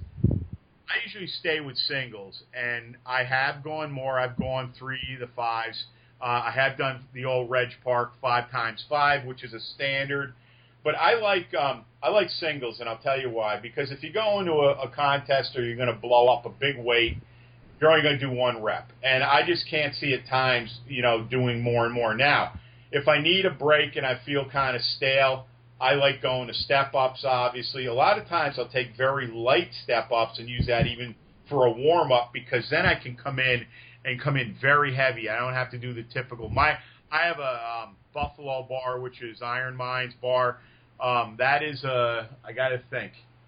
I usually stay with singles, and I have gone more. I've gone three to fives. Uh, I have done the old Reg Park five times five, which is a standard. But I like um, I like singles, and I'll tell you why. Because if you go into a, a contest or you're going to blow up a big weight, you're only going to do one rep. And I just can't see at times, you know, doing more and more. Now, if I need a break and I feel kind of stale, I like going to step-ups, obviously. A lot of times I'll take very light step-ups and use that even for a warm-up, because then I can come in and come in very heavy. I don't have to do the typical. My I have a um, Buffalo bar, which is Iron Minds bar. Um, that is a, I got to think,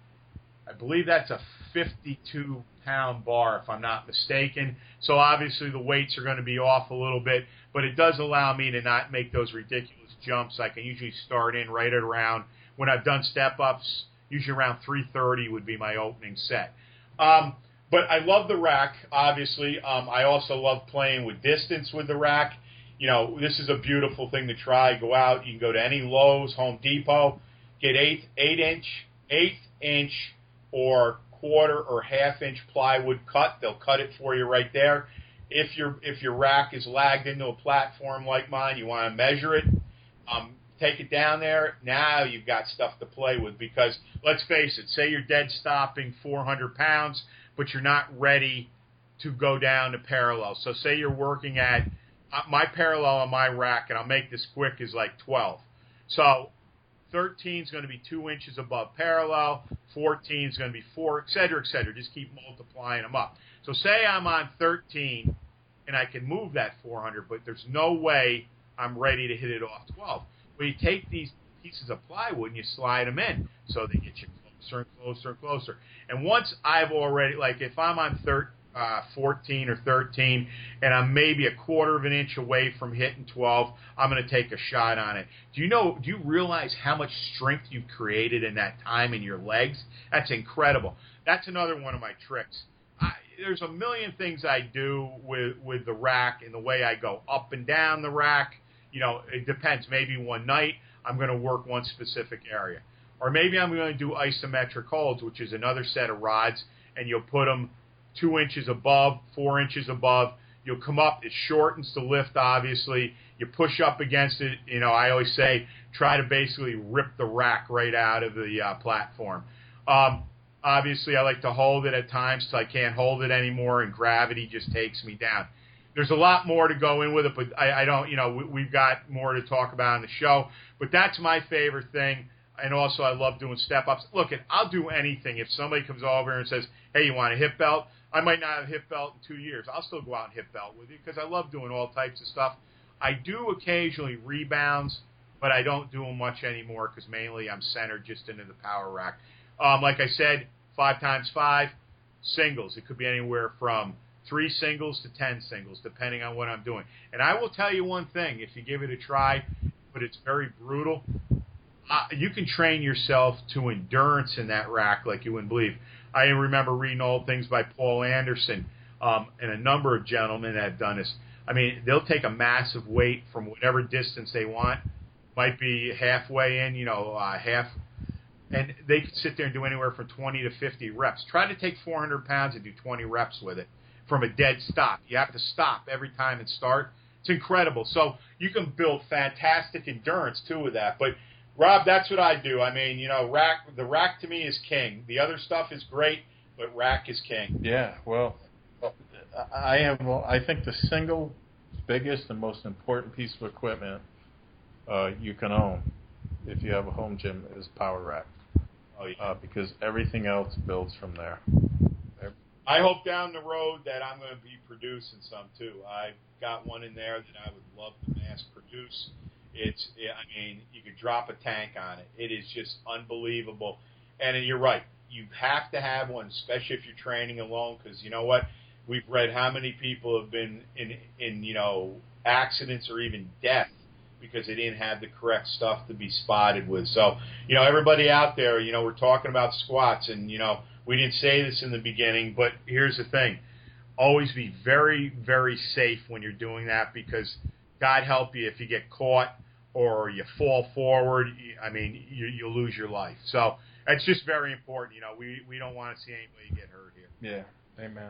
I believe that's a fifty-two pound bar, if I'm not mistaken. So obviously the weights are going to be off a little bit, but it does allow me to not make those ridiculous jumps. I can usually start in right at around, when I've done step-ups, usually around three thirty would be my opening set. Um, but I love the rack, obviously. Um, I also love playing with distance with the rack. You know, this is a beautiful thing to try. Go out, you can go to any Lowe's, Home Depot, get eight, eight inch, eighth inch, or quarter or half inch plywood cut. They'll cut it for you right there. If your if your rack is lagged into a platform like mine, you want to measure it. Um, take it down there. Now you've got stuff to play with, because let's face it. Say you're dead stopping four hundred pounds, but you're not ready to go down to parallel. So say you're working at uh, my parallel on my rack, and I'll make this quick, is like twelve. So thirteen is going to be two inches above parallel, fourteen is going to be four, et cetera, et cetera. Just keep multiplying them up. So say I'm on thirteen, and I can move that four hundred, but there's no way I'm ready to hit it off twelve. Well, you take these pieces of plywood and you slide them in, so they get you closer and closer and closer. And once I've already, like if I'm on thir- uh, fourteen or thirteen, and I'm maybe a quarter of an inch away from hitting twelve, I'm going to take a shot on it. Do you know, do you realize how much strength you've created in that time in your legs? That's incredible. That's another one of my tricks. I, there's a million things I do with, with the rack and the way I go up and down the rack. You know, it depends. Maybe one night I'm going to work one specific area. Or maybe I'm going to do isometric holds, which is another set of rods, and you'll put them two inches above, four inches above. You'll come up. It shortens the lift, obviously. You push up against it. You know, I always say try to basically rip the rack right out of the uh, platform. Um, obviously, I like to hold it at times till I can't hold it anymore, and gravity just takes me down. There's a lot more to go in with it, but I, I don't, you know, we, we've got more to talk about on the show. But that's my favorite thing. And also, I love doing step-ups. Look, I'll do anything. If somebody comes over and says, hey, you want a hip belt? I might not have a hip belt in two years. I'll still go out and hip belt with you, because I love doing all types of stuff. I do occasionally rebounds, but I don't do them much anymore, because mainly I'm centered just into the power rack. Um, like I said, five times five, singles. It could be anywhere from three singles to ten singles, depending on what I'm doing. And I will tell you one thing, if you give it a try, but it's very brutal, uh, you can train yourself to endurance in that rack like you wouldn't believe. I remember reading old things by Paul Anderson um, and a number of gentlemen that have done this. I mean, they'll take a massive weight from whatever distance they want. Might be halfway in, you know, uh, half, and they could sit there and do anywhere from twenty to fifty reps. Try to take four hundred pounds and do twenty reps with it from a dead stop. You have to stop every time and start. It's incredible. So you can build fantastic endurance, too, with that. But, Rob, that's what I do. I mean, you know, rack. the rack to me is king. The other stuff is great, but rack is king. Yeah, well, I have. Well, I think the single biggest and most important piece of equipment uh, you can own if you have a home gym is Power Rack. Oh, yeah. uh, because everything else builds from there. I hope down the road that I'm going to be producing some too. I've got one in there that I would love to mass produce. It's, I mean, you could drop a tank on it. It is just unbelievable. And you're right. You have to have one, especially if you're training alone, because you know what? We've read how many people have been in, in, you know, accidents or even death because they didn't have the correct stuff to be spotted with. So, you know, everybody out there, you know, we're talking about squats, and, you know, we didn't say this in the beginning, but here's the thing. Always be very, very safe when you're doing that, because God help you if you get caught or you fall forward, I mean, you, you'll lose your life. So it's just very important. You know, we, we don't want to see anybody get hurt here. Yeah, amen.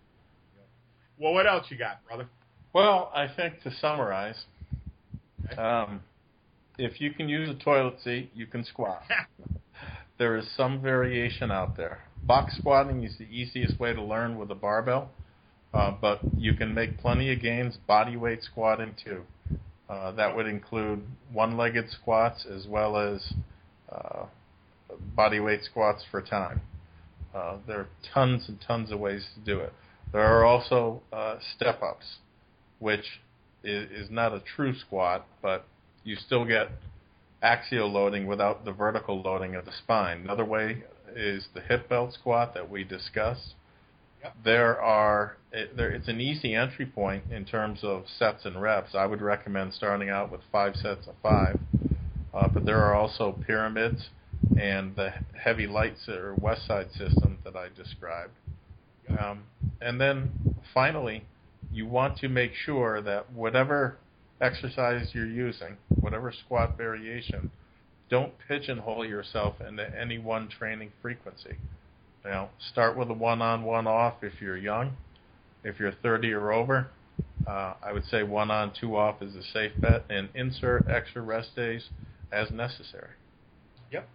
Well, what else you got, brother? Well, I think to summarize, Okay. um, if you can use a toilet seat, you can squat. There is some variation out there. Box squatting is the easiest way to learn with a barbell, uh, but you can make plenty of gains body weight squatting too. Uh, that would include one-legged squats as well as uh, body weight squats for time. Uh, there are tons and tons of ways to do it. There are also uh, step-ups, which is, is not a true squat, but you still get axial loading without the vertical loading of the spine. Another way is the hip belt squat that we discussed. Yep. There are it, there, it's an easy entry point in terms of sets and reps. I would recommend starting out with five sets of five, uh, but there are also pyramids and the heavy lights or west side system that I described. Yep. Um, and then finally, you want to make sure that whatever exercise you're using, whatever squat variation, don't pigeonhole yourself into any one training frequency. You know, start with a one-on, one-off if you're young. If you're thirty or over, uh, I would say one-on, two-off is a safe bet, and insert extra rest days as necessary. Yep.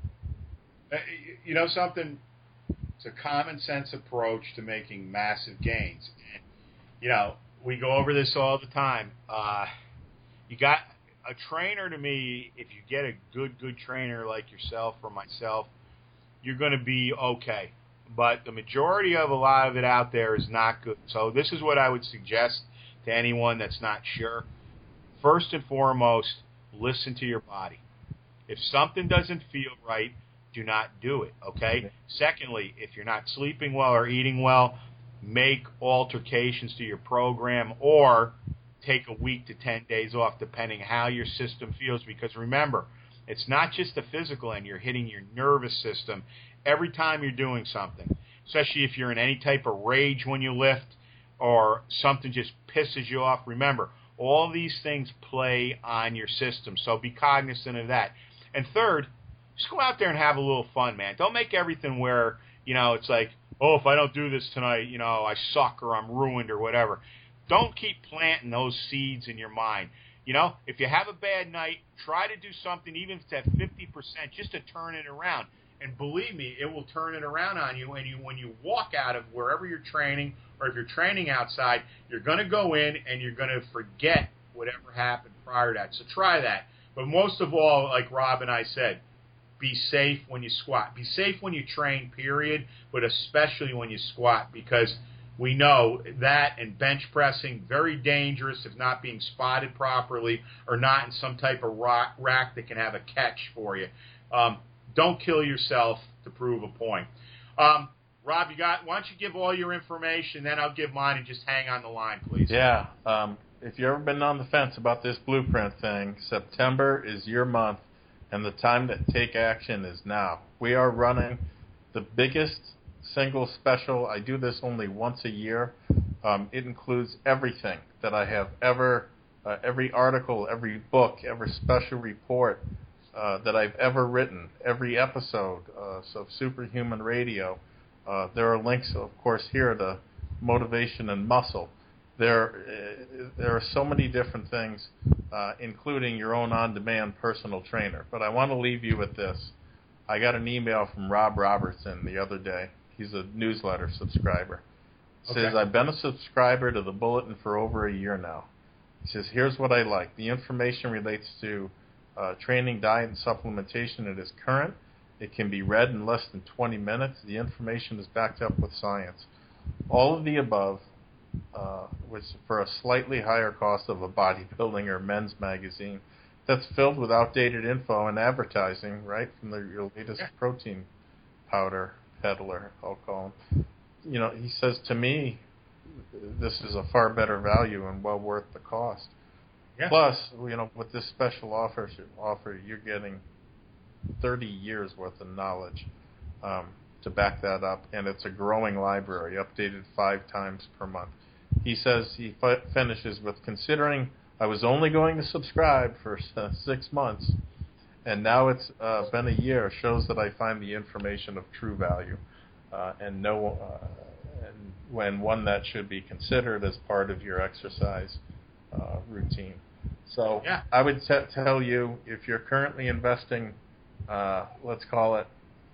Yeah. Uh, You know something? It's a common sense approach to making massive gains. And, you know, we go over this all the time. Uh, you got a trainer, to me, if you get a good, good trainer like yourself or myself, you're going to be okay. But the majority of a lot of it out there is not good. So this is what I would suggest to anyone that's not sure. First and foremost, listen to your body. If something doesn't feel right, do not do it, okay? Secondly, if you're not sleeping well or eating well, make altercations to your program or take a week to ten days off, depending how your system feels. Because remember, it's not just the physical end. You're hitting your nervous system every time you're doing something, especially if you're in any type of rage when you lift or something just pisses you off. Remember, all these things play on your system, so be cognizant of that. And third, just go out there and have a little fun, man. Don't make everything where, you know, it's like, oh, if I don't do this tonight, you know, I suck or I'm ruined or whatever. Don't keep planting those seeds in your mind. You know, if you have a bad night, try to do something, even if it's at fifty percent, just to turn it around. And believe me, it will turn it around on you. And you, when you walk out of wherever you're training, or if you're training outside, you're going to go in and you're going to forget whatever happened prior to that. So try that. But most of all, like Rob and I said, be safe when you squat. Be safe when you train, period, but especially when you squat, because we know that and bench pressing, very dangerous if not being spotted properly or not in some type of rock, rack that can have a catch for you. Um, don't kill yourself to prove a point. Um, Rob, you got? Why don't you give all your information, then I'll give mine and just hang on the line, please. Yeah. Um, if you've ever been on the fence about this blueprint thing, September is your month and the time to take action is now. We are running the biggest single special. I do this only once a year. Um, it includes everything that I have ever, uh, every article, every book, every special report uh, that I've ever written, every episode uh, of Superhuman Radio. Uh, there are links, of course, here to Motivation and Muscle. There, uh, there are so many different things, uh, including your own on-demand personal trainer. But I want to leave you with this. I got an email from Rob Robertson the other day. He's a newsletter subscriber. He Okay. says, I've been a subscriber to the Bulletin for over a year now. He says, here's what I like. The information relates to uh, training, diet, and supplementation. It is current. It can be read in less than twenty minutes. The information is backed up with science. All of the above uh, was for a slightly higher cost of a bodybuilding or men's magazine that's filled with outdated info and advertising, right, from the, your latest Yeah. protein powder peddler, I'll call him. You know, he says, to me, this is a far better value and well worth the cost. Yeah. Plus, you know, with this special offer, offer you're getting thirty years worth of knowledge um, to back that up, and it's a growing library, updated five times per month. He says he fi- finishes with, considering I was only going to subscribe for uh, six months, and now it's uh, been a year, shows that I find the information of true value, uh, and no, uh, and when one that should be considered as part of your exercise uh, routine. So Yeah. I would t- tell you, if you're currently investing, uh, let's call it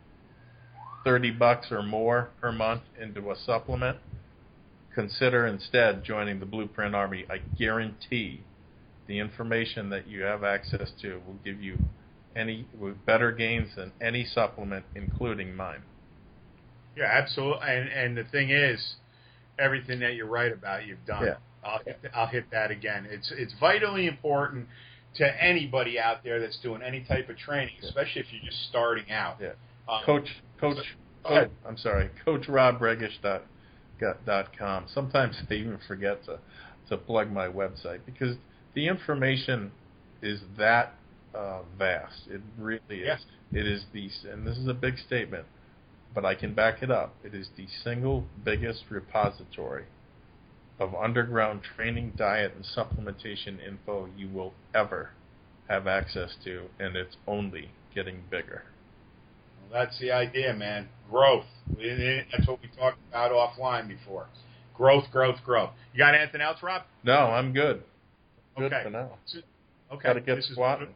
thirty bucks or more per month into a supplement, consider instead joining the Blueprint Army. I guarantee the information that you have access to will give you any with better gains than any supplement, including mine. Yeah, absolutely. And and the thing is, everything that you're right about, you've done. Yeah. I'll hit, I'll hit that again. It's it's vitally important to anybody out there that's doing any type of training, especially if you're just starting out. Yeah. Um, Coach, Coach, Go ahead. oh, I'm sorry, Coach Rob Regish dot dot com. Sometimes I even forget to to plug my website because the information is that uh, vast. It really is. Yes. It is the, and this is a big statement, but I can back it up. It is the single biggest repository of underground training, diet, and supplementation info you will ever have access to, and it's only getting bigger. Well, that's the idea, man. Growth. That's what we talked about offline before. Growth, growth, growth. You got anything else, Rob? No, I'm good. Good Okay. for now. So- okay. Got to get This is- squatting.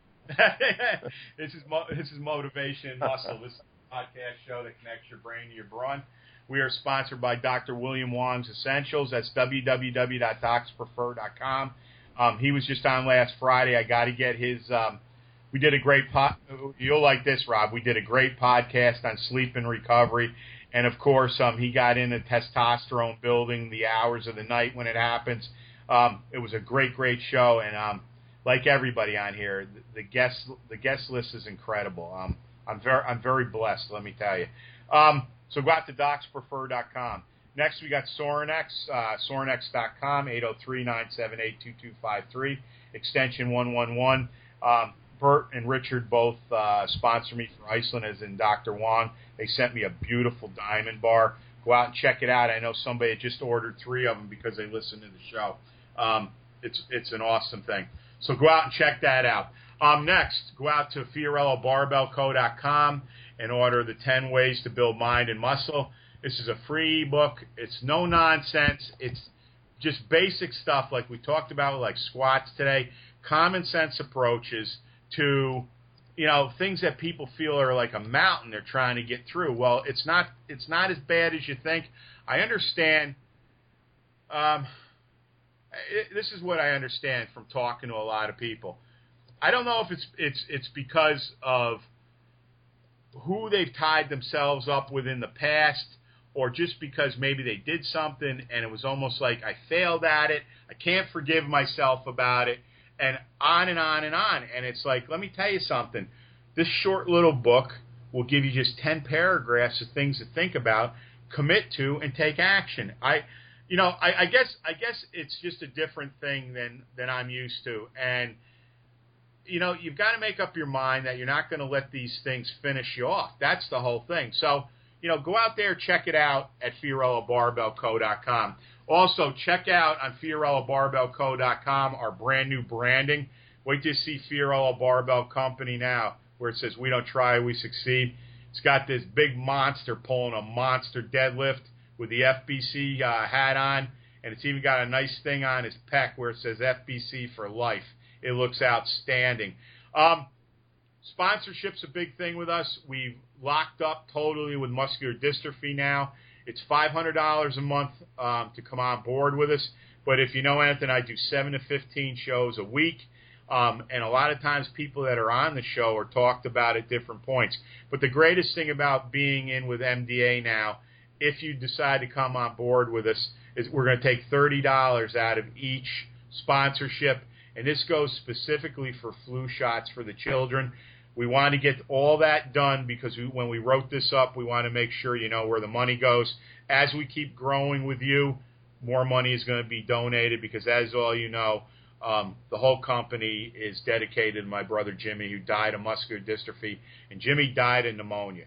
this is mo- this is Motivation and Muscle. This is a podcast show that connects your brain to your brawn. We are sponsored by Doctor William Wong's Essentials. That's w w w dot docs prefer dot com. Um, he was just on last Friday. I got to get his. Um, we did a great pod. You'll like this, Rob. We did a great podcast on sleep and recovery, and of course, um, he got into testosterone building, the hours of the night when it happens. Um, it was a great, great show, and um, like everybody on here, the, the guest the guest list is incredible. Um, I'm very I'm very blessed, let me tell you. Um, so go out to docs prefer dot com. Next, we got Sorinex, uh, Sorinex dot com, eight oh three, nine seven eight, two two five three, extension one one one. Um, Bert and Richard both uh, sponsor me for Iceland, as in Doctor Wong. They sent me a beautiful diamond bar. Go out and check it out. I know somebody had just ordered three of them because they listened to the show. Um, it's it's an awesome thing. So go out and check that out. Um, next, go out to Fiorello Barbell Co dot com and order the ten Ways to Build Mind and Muscle. This is a free book. It's no nonsense. It's just basic stuff like we talked about, like squats today, common sense approaches to, you know, things that people feel are like a mountain they're trying to get through. Well, it's not it's not as bad as you think. I understand. Um, it, this is what I understand from talking to a lot of people. I don't know if it's it's it's because of who they've tied themselves up with in the past, or just because maybe they did something and it was almost like I failed at it, I can't forgive myself about it, and on and on and on. And it's like, let me tell you something. This short little book will give you just ten paragraphs of things to think about, commit to, and take action. I, you know, I, I guess I guess it's just a different thing than than I'm used to. And you know, you've got to make up your mind that you're not going to let these things finish you off. That's the whole thing. So, you know, go out there, check it out at Fiorillo Barbell Co dot com. Also, check out on Fiorillo Barbell Co dot com our brand new branding. Wait till you see Fiorillo Barbell Company now, where it says, we don't try, we succeed. It's got this big monster pulling a monster deadlift with the F B C uh, hat on, and it's even got a nice thing on his pec where it says F B C for life. It looks outstanding. Um, sponsorship's a big thing with us. We've locked up totally with muscular dystrophy now. It's five hundred dollars a month um, to come on board with us. But if you know anything, I do seven to fifteen shows a week. Um, and a lot of times people that are on the show are talked about at different points. But the greatest thing about being in with M D A now, if you decide to come on board with us, is we're going to take thirty dollars out of each sponsorship. And this goes specifically for flu shots for the children. We want to get all that done because we, when we wrote this up, we want to make sure you know where the money goes. As we keep growing with you, more money is going to be donated because, as all you know, um, the whole company is dedicated to my brother Jimmy, who died of muscular dystrophy, and Jimmy died of pneumonia.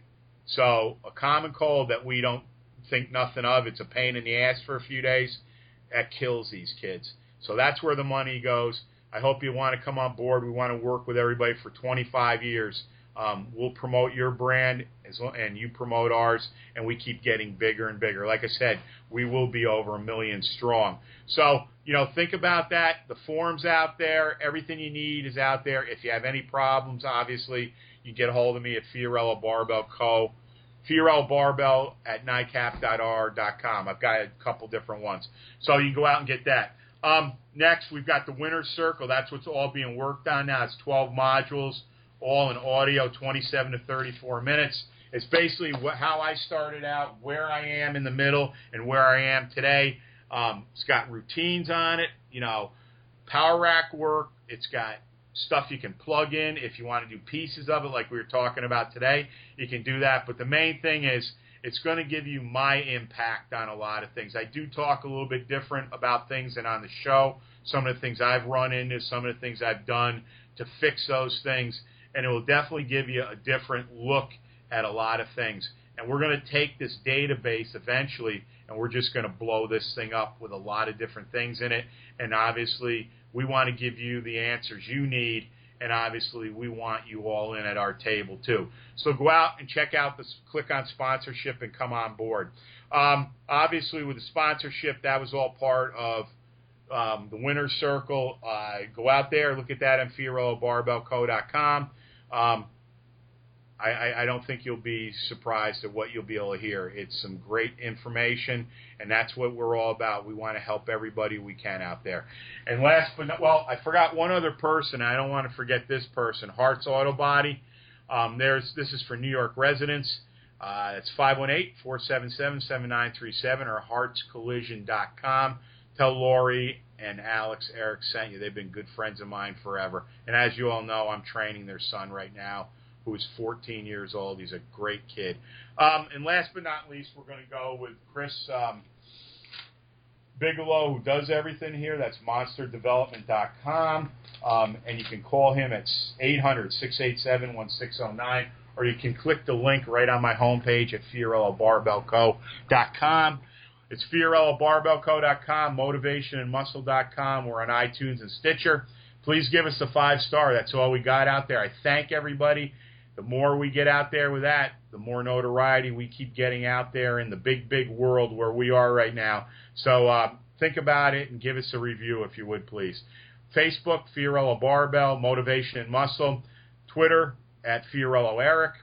So a common cold that we don't think nothing of, it's a pain in the ass for a few days, that kills these kids. So that's where the money goes. I hope you want to come on board. We want to work with everybody for twenty-five years. Um, we'll promote your brand as well, and you promote ours, and we keep getting bigger and bigger. Like I said, we will be over a million strong. So, you know, think about that. The form's out there. Everything you need is out there. If you have any problems, obviously, you get a hold of me at Fiorillo Barbell Co. Fiorillo Barbell at NICAP dot R dot com. I've got a couple different ones. So you can go out and get that. Um, next, we've got the Winner's Circle. That's what's all being worked on now. It's twelve modules, all in audio, twenty-seven to thirty-four minutes. It's basically what, how I started out, where I am in the middle, and where I am today. Um, it's got routines on it, you know, power rack work. It's got stuff you can plug in if you want to do pieces of it like we were talking about today. You can do that. But the main thing is, it's going to give you my impact on a lot of things. I do talk a little bit different about things than on the show. Some of the things I've run into, some of the things I've done to fix those things, and it will definitely give you a different look at a lot of things. And we're going to take this database eventually, and we're just going to blow this thing up with a lot of different things in it. And obviously, we want to give you the answers you need. And obviously, we want you all in at our table, too. So go out and check out this, click on sponsorship and come on board. Um, obviously, with the sponsorship, that was all part of um, the Winner's Circle. Uh, go out there, look at that on Fiorillo Barbell Co dot com. Um, I, I, I don't think you'll be surprised at what you'll be able to hear. It's some great information, and that's what we're all about. We want to help everybody we can out there. And last but not, well, I forgot one other person. I don't want to forget this person, Hearts Auto Body. Um, there's this is for New York residents. Uh, it's five one eight, four seven seven, seven nine three seven or hearts collision dot com. Tell Lori and Alex Eric sent you. They've been good friends of mine forever. And as you all know, I'm training their son right now, who is fourteen years old. He's a great kid. Um, and last but not least, we're going to go with Chris um, Bigelow, who does everything here. That's monster development dot com. Um, and you can call him at eight hundred, six eight seven, one six zero nine, or you can click the link right on my homepage at Fiorillo Barbell Co dot com. It's Fiorillo Barbell Co dot com, motivation and muscle dot com. We're on iTunes and Stitcher. Please give us a five-star. That's all we got out there. I thank everybody. The more we get out there with that, the more notoriety we keep getting out there in the big, big world where we are right now. So uh, think about it and give us a review if you would, please. Facebook, Fiorillo Barbell, Motivation and Muscle. Twitter, at Fiorillo Eric.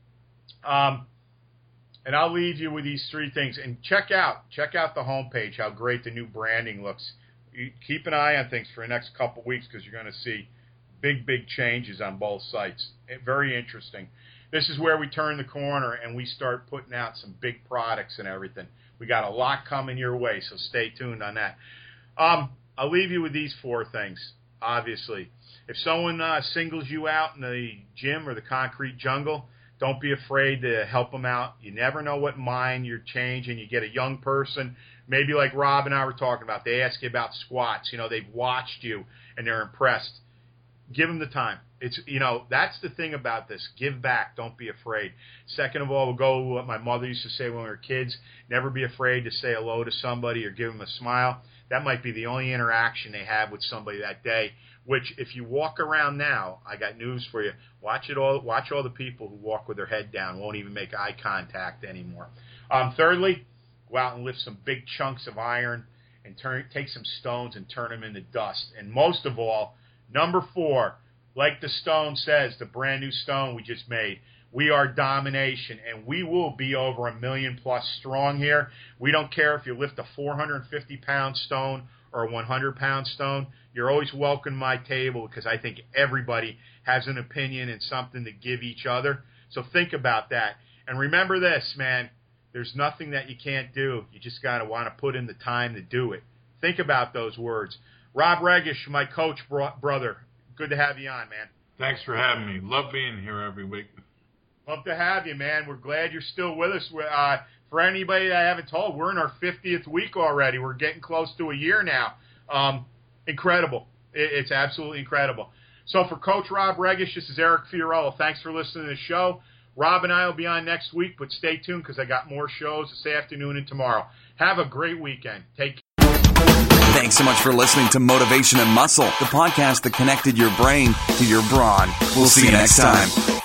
Um, and I'll leave you with these three things. And check out, check out the homepage, how great the new branding looks. You keep an eye on things for the next couple weeks because you're going to see big, big changes on both sites. Very interesting. This is where we turn the corner and we start putting out some big products and everything. We got a lot coming your way, so stay tuned on that. Um, I'll leave you with these four things, obviously. If someone uh, singles you out in the gym or the concrete jungle, don't be afraid to help them out. You never know what mind you're changing. You get a young person, maybe like Rob and I were talking about. They ask you about squats. You know, they've watched you and they're impressed. give them the time. It's, you know, that's the thing about this. Give back. Don't be afraid. Second of all, we'll go with what my mother used to say when we were kids. Never be afraid to say hello to somebody or give them a smile. That might be the only interaction they have with somebody that day, which if you walk around now, I got news for you. Watch it all. Watch all the people who walk with their head down, won't even make eye contact anymore. Um, thirdly, go out and lift some big chunks of iron and turn, take some stones and turn them into dust. And most of all, number four, like the stone says, the brand new stone we just made, we are domination, and we will be over a million plus strong here. We don't care if you lift a four hundred fifty pound stone or a one hundred pound stone. You're always welcome to my table because I think everybody has an opinion and something to give each other. So think about that. And remember this, man, there's nothing that you can't do. You just got to want to put in the time to do it. Think about those words. Rob Regish, my coach bro- brother, good to have you on, man. Thanks for having me. Love being here every week. Love to have you, man. We're glad you're still with us. Uh, for anybody that I haven't told, we're in our fiftieth week already. We're getting close to a year now. Um, incredible. It, it's absolutely incredible. So for Coach Rob Regish, this is Eric Fiorillo. Thanks for listening to the show. Rob and I will be on next week, but stay tuned because I got more shows this afternoon and tomorrow. Have a great weekend. Take care. Thanks so much for listening to Motivation and Muscle, the podcast that connected your brain to your brawn. We'll see you next time.